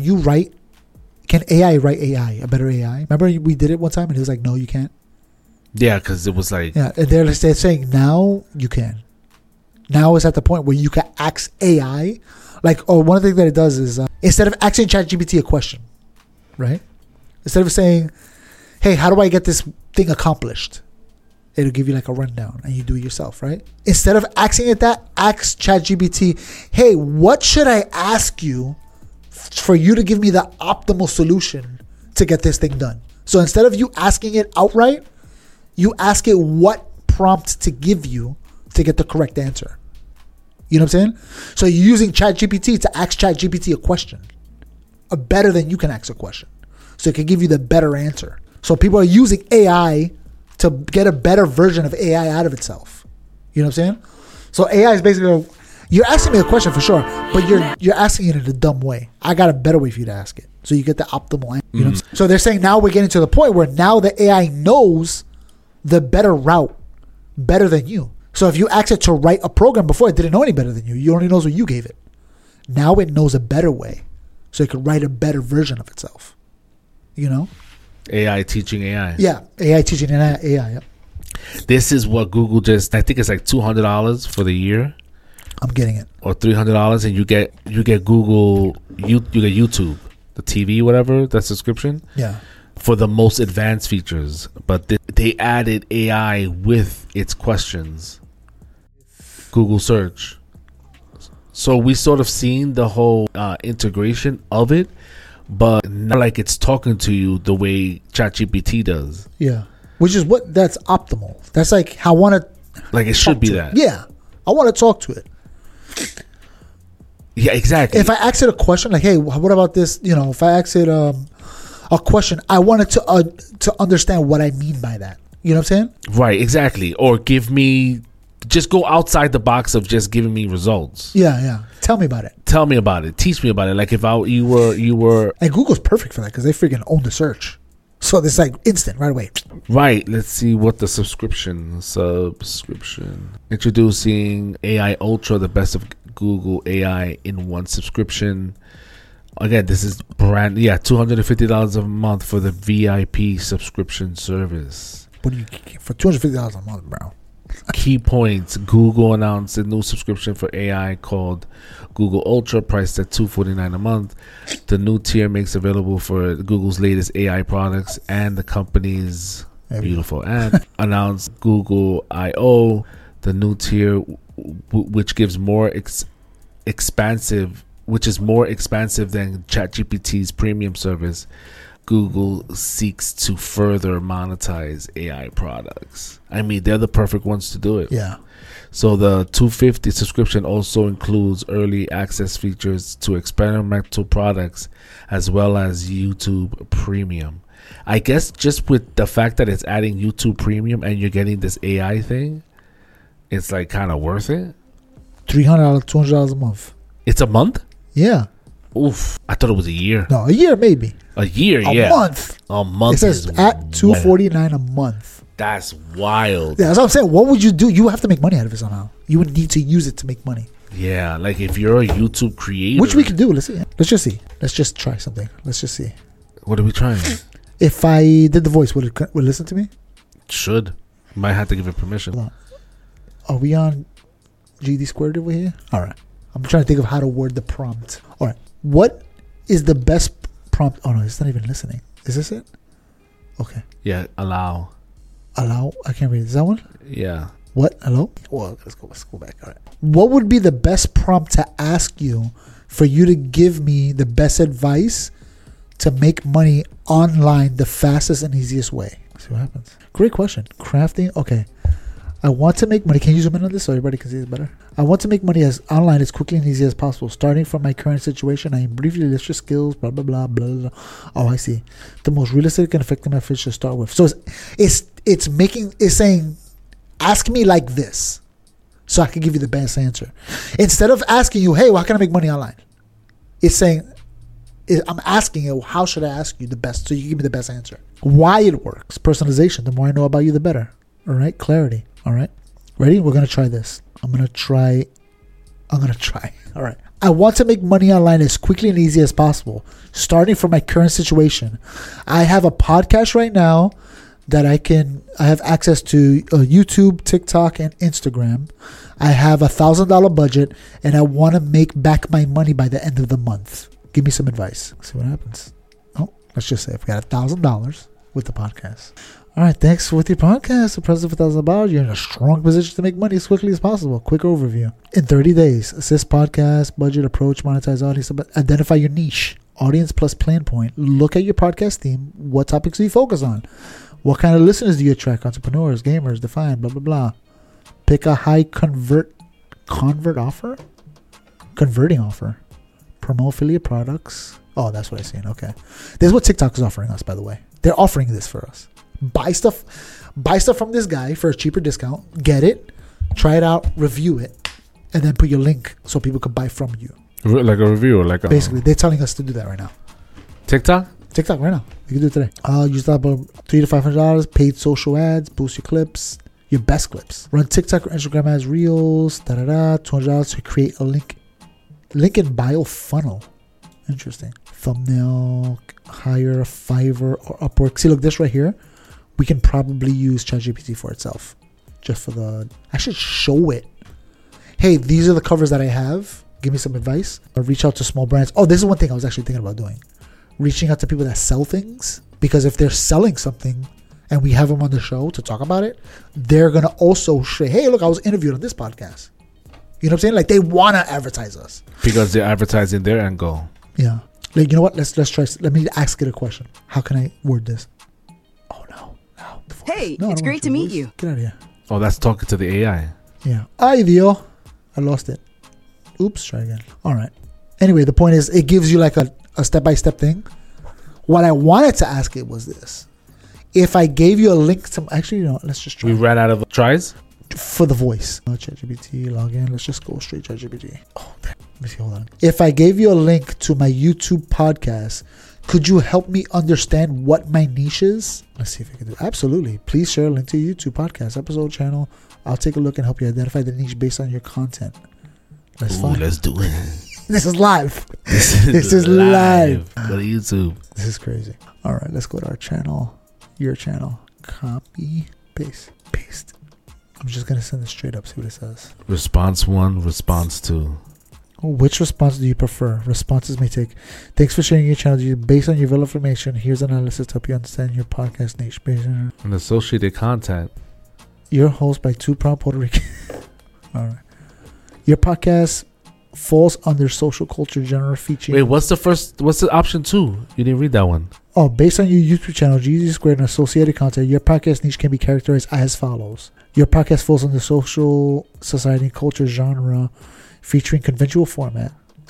AI write AI, a better AI? Remember we did it one time and he was like, no, you can't. Yeah, because it was like. Yeah, and they're saying now you can. Now it's at the point where you can ask AI. Like, one of the things that it does is instead of asking ChatGPT a question, right? Instead of saying, hey, how do I get this thing accomplished? It'll give you like a rundown and you do it yourself, right? Instead of asking it that, ask ChatGPT, hey, what should I ask you for you to give me the optimal solution to get this thing done? So instead of you asking it outright, you ask it what prompt to give you to get the correct answer. You know what I'm saying? So you're using ChatGPT to ask ChatGPT a question, a better than you can ask a question. So it can give you the better answer. So people are using AI to get a better version of AI out of itself. You know what I'm saying? So AI is basically, you're asking me a question for sure, but you're asking it in a dumb way. I got a better way for you to ask it. So you get the optimal answer. You know what I'm saying? So they're saying now we're getting to the point where now the AI knows the better route better than you. So if you asked it to write a program before, it didn't know any better than you. You only knows what you gave it. Now it knows a better way. So it could write a better version of itself. You know? AI teaching AI. Yeah. AI teaching AI. Yep. This is what Google I think it's like $200 for the year. I'm getting it. Or $300 and you get Google, you get YouTube, the TV, whatever, that subscription. Yeah. For the most advanced features. But they added AI with its questions. Google search. So we sort of seen the whole integration of it, but not like it's talking to you the way ChatGPT does. Yeah, which is that's optimal. That's like how I want to. Like it should be that. Yeah, I want to talk to it. Yeah, exactly. If I ask it a question like, "Hey, what about this?" You know, if I ask it a question, I want it to understand what I mean by that. You know what I'm saying? Right, exactly. Or just go outside the box of just giving me results. Yeah. Tell me about it. Tell me about it. Teach me about it. Like if you were. And Google's perfect for that because they freaking own the search. So it's like instant right away. Right. Let's see what the subscription. Introducing AI Ultra, the best of Google AI in one subscription. Again, this is $250 a month for the VIP subscription service. What do you get for $250 a month, bro? Key points. Google announced a new subscription for AI called Google Ultra, priced at $249 a month. The new tier makes available for Google's latest AI products and the company's beautiful ad. Announced Google I.O., the new tier, which gives more expansive than ChatGPT's premium service, Google seeks to further monetize AI products. I mean, they're the perfect ones to do it. Yeah. So the $250 subscription also includes early access features to experimental products as well as YouTube Premium. I guess just with the fact that it's adding YouTube Premium and you're getting this AI thing, it's like kind of worth it. $300, $200 a month. It's a month? Yeah. Oof. I thought it was a year. No, a year maybe. A year, a month. A month. It says at $249 a month. That's wild. Yeah, that's what I'm saying. What would you do? You have to make money out of it somehow. You would need to use it to make money. Yeah, like if you're a YouTube creator. Which we can do. Let's see. Let's just see. Let's just try something. Let's just see. What are we trying? If I did the voice, would it listen to me? Should. Might have to give it permission. Are we on GD squared over here? All right. I'm trying to think of how to word the prompt. All right. What is the best prompt? Oh, no, it's not even listening. Is this it? Okay. Yeah, allow. Allow? I can't read. Is that one? Yeah. What? Hello? Well, let's go back. All right. What would be the best prompt to ask you for you to give me the best advice to make money online the fastest and easiest way? See what happens. Great question. Crafting. Okay. I want to make money. Can you zoom in on this so everybody can see it better? I want to make money as online as quickly and easy as possible. Starting from my current situation, I briefly list your skills, blah, blah, blah, blah, blah. Oh, I see. The most realistic and effective method to start with. So it's saying, ask me like this so I can give you the best answer. Instead of asking you, hey, well, how can I make money online? It's saying, I'm asking you, how should I ask you the best so you give me the best answer? Why it works. Personalization. The more I know about you, the better. All right. Clarity. All right. Ready? We're going to try this. I'm going to try. All right. I want to make money online as quickly and easy as possible, starting from my current situation. I have a podcast right now that I have access to YouTube, TikTok, and Instagram. I have $1,000 budget, and I want to make back my money by the end of the month. Give me some advice. See what happens. Oh, let's just say if we got $1,000 with the podcast. All right, thanks with your podcast. The president of $1,000, you're in a strong position to make money as quickly as possible. Quick overview. In 30 days, assist podcast, budget, approach, monetize audience, identify your niche, audience plus plan point. Look at your podcast theme. What topics do you focus on? What kind of listeners do you attract? Entrepreneurs, gamers, define, blah, blah, blah. Pick a high converting offer. Promote affiliate products. Oh, that's what I seen. Okay. This is what TikTok is offering us, by the way. They're offering this for us. Buy stuff from this guy for a cheaper discount. Get it, try it out, review it, and then put your link so people could buy from you. Like a review, like a... Basically, they're telling us to do that right now. TikTok right now. You can do it today. Use that about $300 to $500. Paid social ads, boost your clips, your best clips. Run TikTok or Instagram ads, reels. $200 to create a link in bio funnel. Interesting. Thumbnail, hire Fiverr or Upwork. See, look, this right here. We can probably use ChatGPT for itself. Just for the... I should show it. Hey, these are the covers that I have. Give me some advice. Or reach out to small brands. Oh, this is one thing I was actually thinking about doing. Reaching out to people that sell things. Because if they're selling something and we have them on the show to talk about it, they're going to also say, hey, look, I was interviewed on this podcast. You know what I'm saying? Like, they want to advertise us. Because they're advertising their end goal. Yeah. Like, you know what? Let's try. Let me ask it a question. How can I word this? Hey, it's great to meet you. Get out of here. Oh, that's talking to the AI. Yeah. Ay, Dio. I lost it. Oops. Try again. All right. Anyway, the point is, it gives you like a step-by-step thing. What I wanted to ask it was this. If I gave you a link to... Actually, you know, let's just try. We ran out of tries? For the voice. ChatGPT, log in. Let's just go straight ChatGPT. Oh, damn. Let me see. Hold on. If I gave you a link to my YouTube podcast... Could you help me understand what my niche is? Let's see if I can do it. Absolutely. Please share a link to your YouTube podcast, episode, channel. I'll take a look and help you identify the niche based on your content. Let's do it. This is live. This is live. Go to YouTube. This is crazy. All right, let's go to our channel. Your channel. Copy. Paste. I'm just going to send it straight up. See what it says. Response 1, response 2. Which response do you prefer? Responses may take. Thanks for sharing your channel. Based on your available information, here's analysis to help you understand your podcast niche. And associated content. Your host by 2 proud Puerto Rican. All right. Your podcast falls under social culture genre featuring... Wait, what's the option 2? You didn't read that one. Oh, based on your YouTube channel, GZ Squared, and associated content, your podcast niche can be characterized as follows. Your podcast falls under social, society, and culture genre featuring conventional format.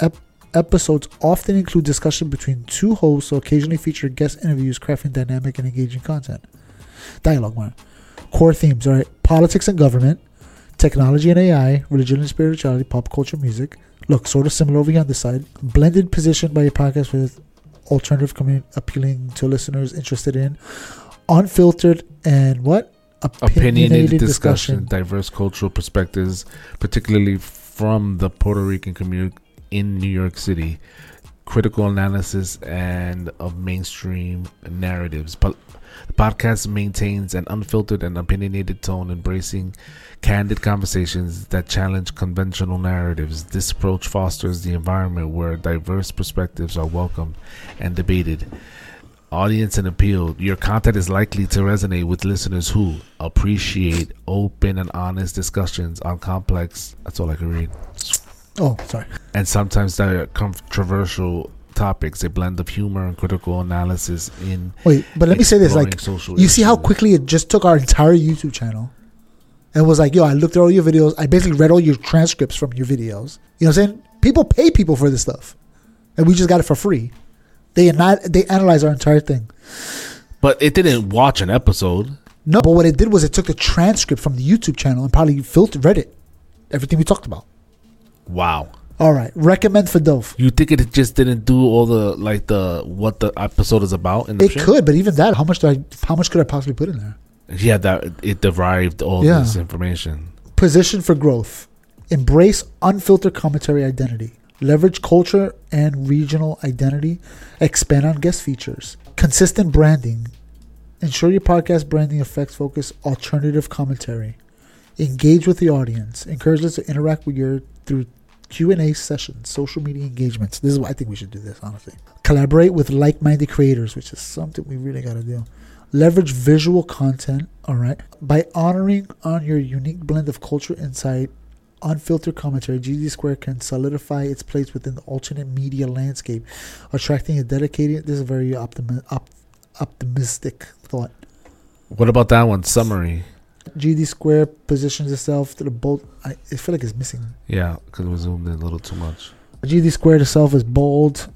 Episodes often include discussion between two hosts or occasionally feature guest interviews crafting dynamic and engaging content. Dialogue, man. Core themes, all right. Politics and government, technology and AI, religion and spirituality, pop culture, music. Look, sort of similar over here on this side. Blended position by your podcast with alternative community appealing to listeners interested in unfiltered and what? Opinionated discussion, diverse cultural perspectives, particularly from the Puerto Rican community in New York City, critical analysis and of mainstream narratives. But the podcast maintains an unfiltered and opinionated tone, embracing candid conversations that challenge conventional narratives. This approach fosters the environment where diverse perspectives are welcomed and debated. Audience and appeal. Your content is likely to resonate with listeners who appreciate open and honest discussions on complex... That's all I can read. Oh, sorry. And sometimes they're controversial topics, a blend of humor and critical analysis in... Wait, but let me say this, like, you see how quickly it just took our entire YouTube channel and was like, yo, I looked at all your videos, I basically read all your transcripts from your videos. You know what I'm saying? People pay people for this stuff, and we just got it for free. They analyze our entire thing. But it didn't watch an episode. No, but what it did was it took the transcript from the YouTube channel and probably read it. Everything we talked about. Wow. All right. Recommend for Dove. You think it just didn't do all what the episode is about? It could, but even that, how much could I possibly put in there? Yeah, that it derived all this information. Position for growth. Embrace unfiltered commentary identity. Leverage culture and regional identity. Expand on guest features. Consistent branding. Ensure your podcast branding affects focus alternative commentary. Engage with the audience. Encourage us to interact with you through Q&A sessions, social media engagements. This is why I think we should do this, honestly. Collaborate with like-minded creators, which is something we really got to do. Leverage visual content, all right? By honoring on your unique blend of culture, insight, unfiltered commentary, GZ Square can solidify its place within the alternate media landscape, attracting a dedicated... This is a very optimistic thought. What about that one? Summary. GZ Square positions itself to the bold... I feel like it's missing. Yeah, because we zoomed in a little too much. GZ Squared itself is bold,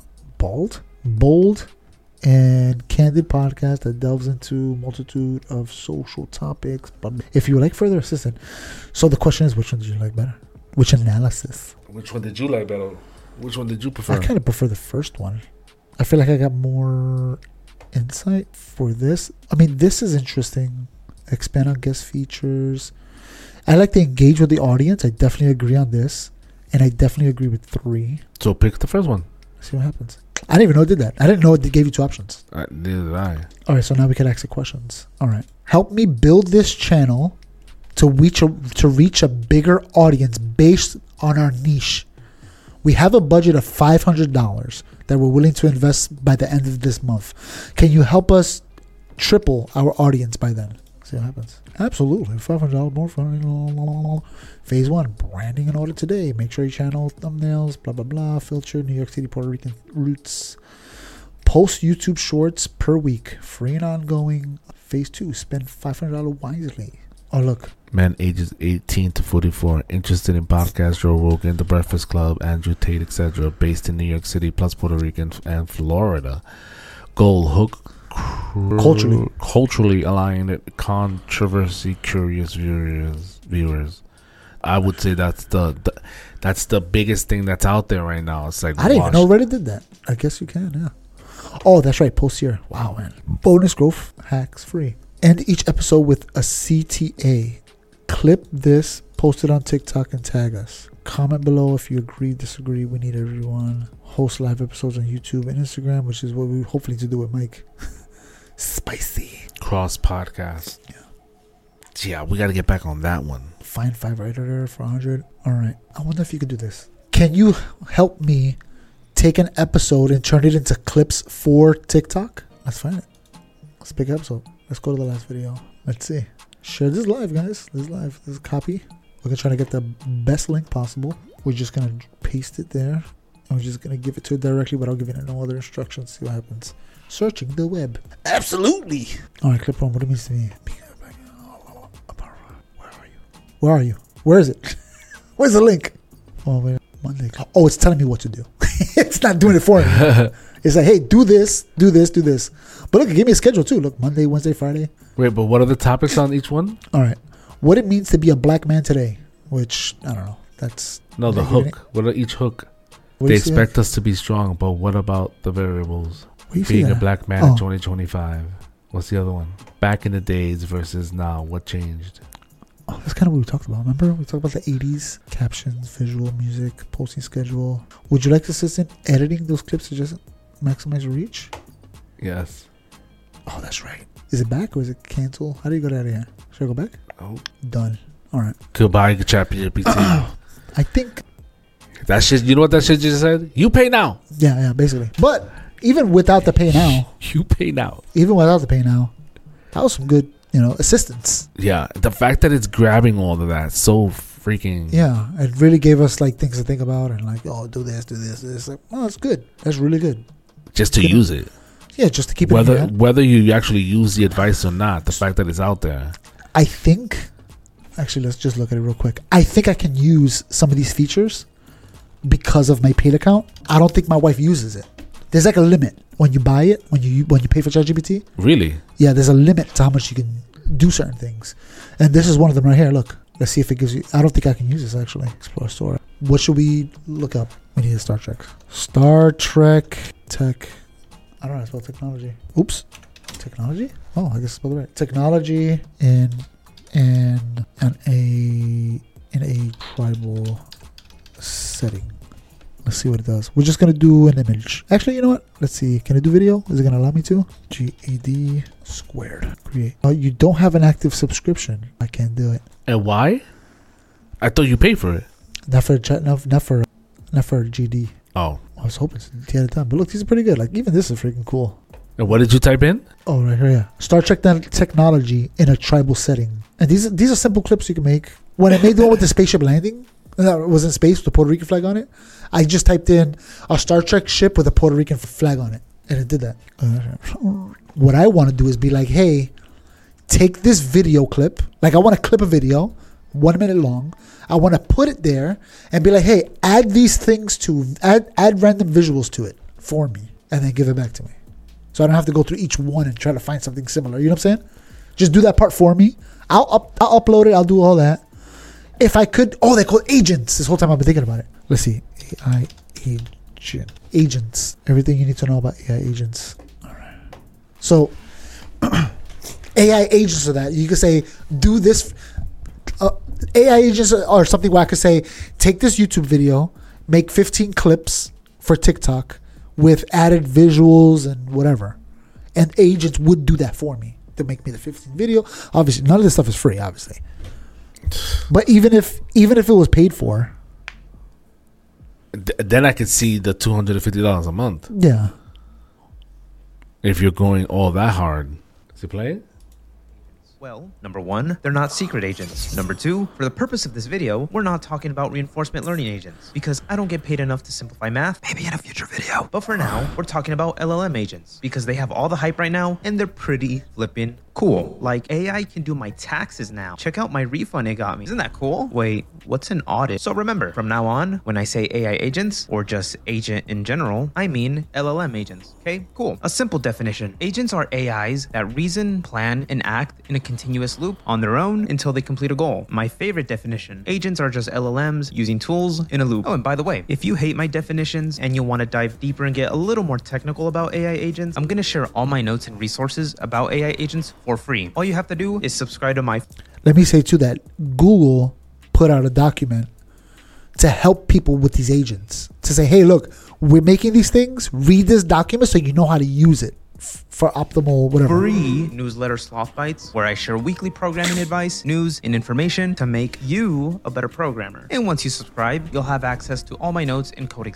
and candid podcast that delves into multitude of social topics. But if you would like further assistance, so the question is, which one did you like better? Which analysis? Which one did you like better? Which one did you prefer? I kind of prefer the first one. I feel like I got more insight for this. I mean, this is interesting. Expand on guest features. I like to engage with the audience. I definitely agree on this. And I definitely agree with 3. So pick the first one. See what happens. I didn't even know it did that. I didn't know it gave you 2 options. Neither did I. All right, so now we can ask the questions. All right. Help me build this channel to reach a bigger audience based on our niche. We have a budget of $500 that we're willing to invest by the end of this month. Can you help us triple our audience by then? See what happens. Absolutely. $500 more fun. Phase 1, branding and audit today. Make sure you channel thumbnails, blah, blah, blah. Filter New York City, Puerto Rican roots. Post YouTube shorts per week. Free and ongoing. Phase 2, spend $500 wisely. Oh, look. Men ages 18 to 44. Interested in podcasts, Joe Rogan, The Breakfast Club, Andrew Tate, etc. Based in New York City, plus Puerto Rican and Florida. Goal, hook. Culturally aligned, controversy curious viewers. I would say that's the biggest thing that's out there right now. It's like I didn't even know Reddit did that. I guess you can, yeah. Oh, that's right. Post here. Wow, man. Bonus growth hacks free. End each episode with a CTA. Clip this, post it on TikTok, and tag us. Comment below if you agree, disagree. We need everyone. Host live episodes on YouTube and Instagram, which is what we hopefully to do with Mike. Spicy. Cross podcast. Yeah, we got to get back on that one. Find 5 editor for 100. All right. I wonder if you could do this. Can you help me take an episode and turn it into clips for TikTok? Let's find it. Let's pick an episode. Let's go to the last video. Let's see. Share this live, guys. This is live. This is a copy. We're going to try to get the best link possible. We're just going to paste it there. And we're just going to give it to it directly without giving it no other instructions. See what happens. Searching the web. Absolutely. All right, clip on what it means to me. Where are you? Where is it? Where's the link? Oh, wait. Monday. Oh, it's telling me what to do. It's not doing it for me. It's like, hey, do this, do this, do this. But look, it gave me a schedule too. Look, Monday, Wednesday, Friday. Wait, but what are the topics on each one? All right. What it means to be a black man today, which, I don't know. That's... No, the hook. What are each hook? They expect us to be strong, but what about the variables? Being a black man in 2025. What's the other one? Back in the days versus now. What changed? Oh, that's kind of what we talked about. Remember? We talked about the 80s. Captions, visual, music, posting schedule. Would you like assistant editing those clips to just maximize reach? Yes. Oh, that's right. Is it back or is it cancel? How do you get out of here? Should I go back? Oh. Done. All right. Goodbye, ChatGPT. I think... That shit, you know what that shit just said? You pay now. Yeah, basically. But even without the pay now... You pay now. Even without the pay now, that was some good... assistance. Yeah, the fact that it's grabbing all of that so freaking... Yeah, it really gave us like things to think about and like, oh, do this, do this. It's like, oh, that's good. That's really good. Just to use it. Yeah, just to keep it. Whether you actually use the advice or not, the fact that it's out there. I think, actually, let's just look at it real quick. I think I can use some of these features because of my paid account. I don't think my wife uses it. There's like a limit when you buy it, when you pay for ChatGPT. Really? Yeah, there's a limit to how much you can do certain things. And this is one of them right here. Look, let's see if it gives you... I don't think I can use this, actually. Explore store. What should we look up? We need a Star Trek. Star Trek tech... I don't know how to spell technology. Oops. Technology? Oh, I guess it's spelled right. Technology in a tribal setting. Let's see what it does. We're just going to do an image. Actually, you know what? Let's see. Can I do video? Is it going to allow me to? GAD squared. Create. Oh, you don't have an active subscription. I can't do it. And why? I thought you paid for it. Not for GD. Oh. I was hoping to get it done. But look, these are pretty good. Like, even this is freaking cool. And what did you type in? Oh, right here, yeah. Star Trek technology in a tribal setting. And these are simple clips you can make. When I made the one with the spaceship landing, it was in space with the Puerto Rican flag on it, I just typed in a Star Trek ship with a Puerto Rican flag on it. And it did that. What I want to do is be like, hey, take this video clip. Like, I want to clip a video, 1 minute long. I want to put it there and be like, hey, add these things add random visuals to it for me. And then give it back to me. So I don't have to go through each one and try to find something similar. You know what I'm saying? Just do that part for me. I'll upload it. I'll do all that. If I could... Oh, they're called agents. This whole time I've been thinking about it. Let's see. AI agent. Agents. Everything you need to know about AI agents. All right. So, AI agents are that. You can say, do this... AI agents are something where I could say, take this YouTube video, make 15 clips for TikTok with added visuals and whatever. And agents would do that for me to make me the 15 video. Obviously, none of this stuff is free, obviously. But even if it was paid for, then I could see the $250 a month. Yeah. If you're going all that hard. Is it playing? Well, number one, they're not secret agents. Number two, for the purpose of this video, we're not talking about reinforcement learning agents because I don't get paid enough to simplify math, maybe in a future video. But for now, we're talking about LLM agents because they have all the hype right now and they're pretty flippin' cool. Like, AI can do my taxes now. Check out my refund it got me. Isn't that cool? Wait, what's an audit? So remember, from now on, when I say AI agents or just agent in general, I mean LLM agents. Okay, cool. A simple definition. Agents are AIs that reason, plan, and act in a continuous loop on their own until they complete a goal. My favorite definition. Agents are just LLMs using tools in a loop. Oh, and by the way, if you hate my definitions and you want to dive deeper and get a little more technical about AI agents, I'm going to share all my notes and resources about AI agents for free. All you have to do is subscribe to my... Let me say too that Google put out a document to help people with these agents. To say, hey, look, we're making these things. Read this document so you know how to use it for optimal whatever. Free newsletter Sloth Bites, where I share weekly programming advice, news, and information to make you a better programmer. And once you subscribe, you'll have access to all my notes and code examples.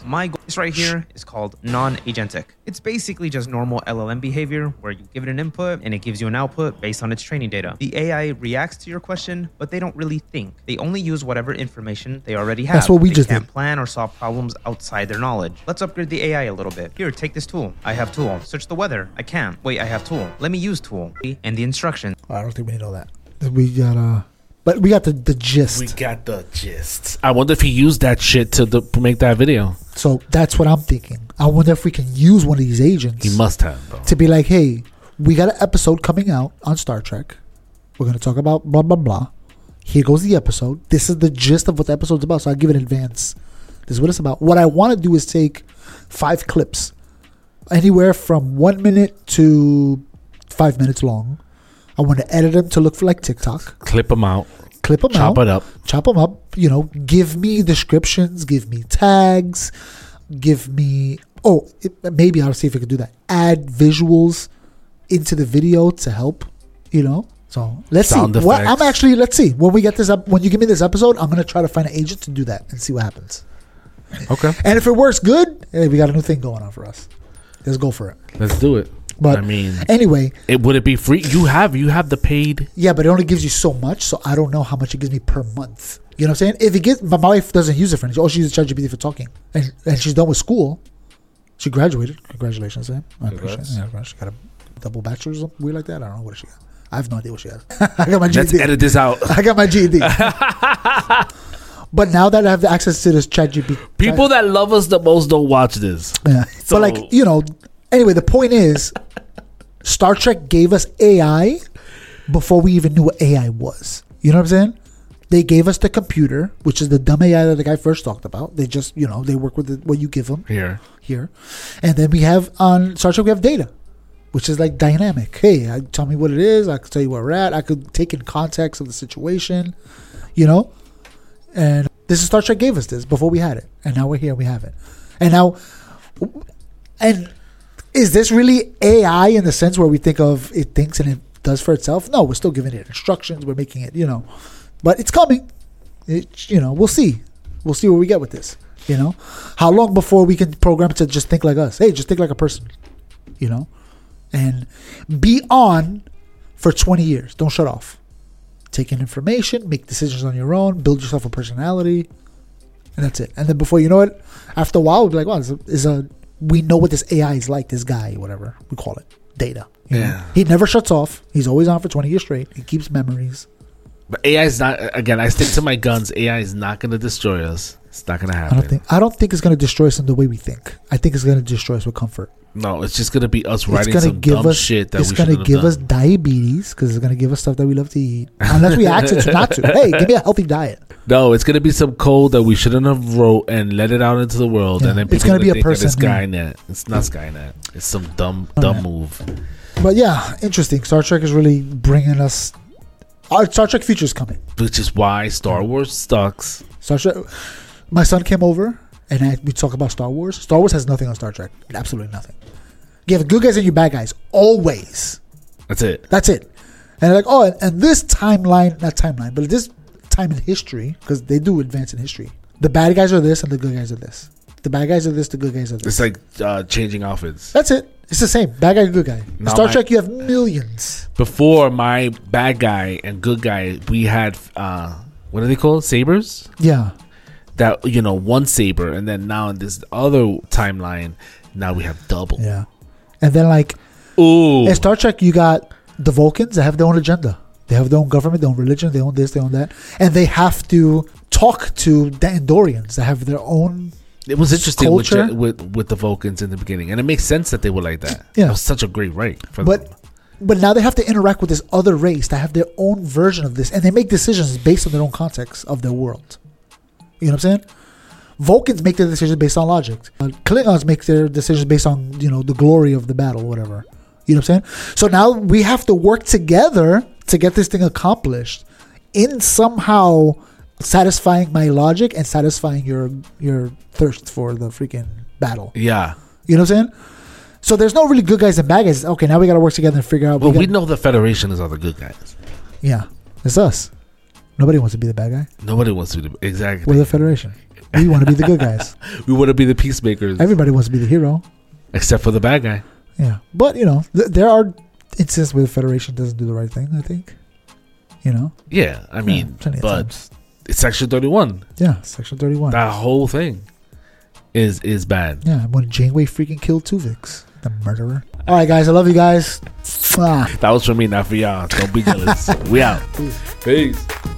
My goal right here is called non-agentic. It's basically just normal LLM behavior where you give it an input and it gives you an output based on its training data. The AI reacts to your question, but they don't really think. They only use whatever information they already have. That's what we they just can't did. plan or solve problems outside their knowledge. Let's upgrade the AI a little bit. Here, take this tool. I have tool. Search the weather. I can't. Wait, I have tool. Let me use tool. And the instructions. I don't think we need all that. We got but we got the gist. We got the gist. I wonder if he used that shit to make that video. So that's what I'm thinking. I wonder if we can use one of these agents. He must have, though. To be like, hey, we got an episode coming out on Star Trek. We're going to talk about blah, blah, blah. Here goes the episode. This is the gist of what the episode's about. So I'll give it in advance. This is what it's about. What I want to do is take 5 clips, anywhere from 1 minute to 5 minutes long. I want to edit them to look for like TikTok. Clip them out. Chop it up. Chop them up. You know, give me descriptions. Give me tags. Give me... maybe I'll see if I can do that. Add visuals into the video to help, you know. So let's Sound see. effects. Let's see. When we get this up, when you give me this episode, I'm going to try to find an agent to do that and see what happens. Okay. And if it works good, hey, we got a new thing going on for us. Let's go for it. Let's do it. But I mean, anyway, would it be free? You have the paid. Yeah, but it only gives you so much, so I don't know how much it gives me per month. You know what I'm saying? If it gets, my wife doesn't use it for anything. All she uses ChatGPT for talking, and she's done with school. She graduated. Congratulations, Sam. I appreciate it. Yeah, she got a double bachelor's, something weird like that. I don't know what she got. I have no idea what she has. I got my GED. Let's edit this out. I got my GED. But now that I have access to this ChatGPT, people that love us the most don't watch this. Yeah, So- but like, you know, anyway, the point is, Star Trek gave us AI before we even knew what AI was. You know what I'm saying? They gave us the computer, which is the dumb AI that the guy first talked about. They just, you know, they work with what you give them. Here. And then we have, on Star Trek, we have data, which is like dynamic. Hey, tell me what it is. I could tell you where we're at. I could take in context of the situation, you know? And this is Star Trek gave us this before we had it. And now we're here, we have it. And is this really AI in the sense where we think of it thinks and it does for itself? No, we're still giving it instructions. We're making it, you know. But it's coming. You know, we'll see. We'll see where we get with this, you know. How long before we can program it to just think like us? Hey, just think like a person, you know. And be on for 20 years. Don't shut off. Take in information, make decisions on your own, build yourself a personality, and that's it. And then before you know it, after a while, we'll be like, wow, we know what this AI is like, this guy, whatever we call it, data. You know? He never shuts off. He's always on for 20 years straight. He keeps memories. But AI is not, again, I stick to my guns. AI is not going to destroy us. It's not going to happen. I don't think it's going to destroy us in the way we think. I think it's going to destroy us with comfort. No, it's just going to be us writing some dumb shit that we shouldn't have done. It's going to give us diabetes because it's going to give us stuff that we love to eat. Unless we ask it not to. Hey, give me a healthy diet. No, it's going to be some code that we shouldn't have wrote and let it out into the world. Yeah, And then it's people going to be a think that person. it's Skynet. It's not Skynet. It's some dumb move. But yeah, interesting. Star Trek is really bringing us... Our Star Trek future is coming. Which is why Star Wars sucks. Star Trek. My son came over and we talk about Star Wars. Star Wars has nothing on Star Trek. Absolutely nothing. You have good guys and you bad guys. Always. That's it. And they're like, oh, and this timeline, not timeline, but this time in history, because they do advance in history. The bad guys are this and the good guys are this. The bad guys are this, the good guys are this. It's like changing outfits. That's it. It's the same. Bad guy, good guy. Star Trek, you have millions. Before my bad guy and good guy, we had, what are they called? Sabers? Yeah. That, you know, one saber. And then now in this other timeline, now we have double. Yeah. And then like, in Star Trek, you got the Vulcans that have their own agenda. They have their own government, their own religion, they own this, they own that. And they have to talk to the Andorians that have their own It was interesting culture. with the Vulcans in the beginning. And it makes sense that they were like that. Yeah. It was such a great right for them. But now they have to interact with this other race that have their own version of this. And they make decisions based on their own context of their world. You know what I'm saying? Vulcans make their decisions based on logic. Klingons make their decisions based on, you know, the glory of the battle, whatever. You know what I'm saying? So now we have to work together to get this thing accomplished in somehow satisfying my logic and satisfying your thirst for the freaking battle. Yeah. You know what I'm saying? So there's no really good guys and bad guys. Okay, now we got to work together and figure out. Well, we know the Federation is all the good guys. Yeah, it's us. Nobody wants to be the bad guy. Nobody wants to be exactly. We're the Federation. We want to be the good guys. We want to be the peacemakers. Everybody wants to be the hero. Except for the bad guy. Yeah. But, there are instances where the Federation doesn't do the right thing, I think. Yeah, I mean, but it's Section 31. Yeah, Section 31. That whole thing is bad. Yeah, when Janeway freaking killed Tuvix, the murderer. All right, guys, I love you guys. That was for me, not for y'all. Don't be jealous. We out. Peace.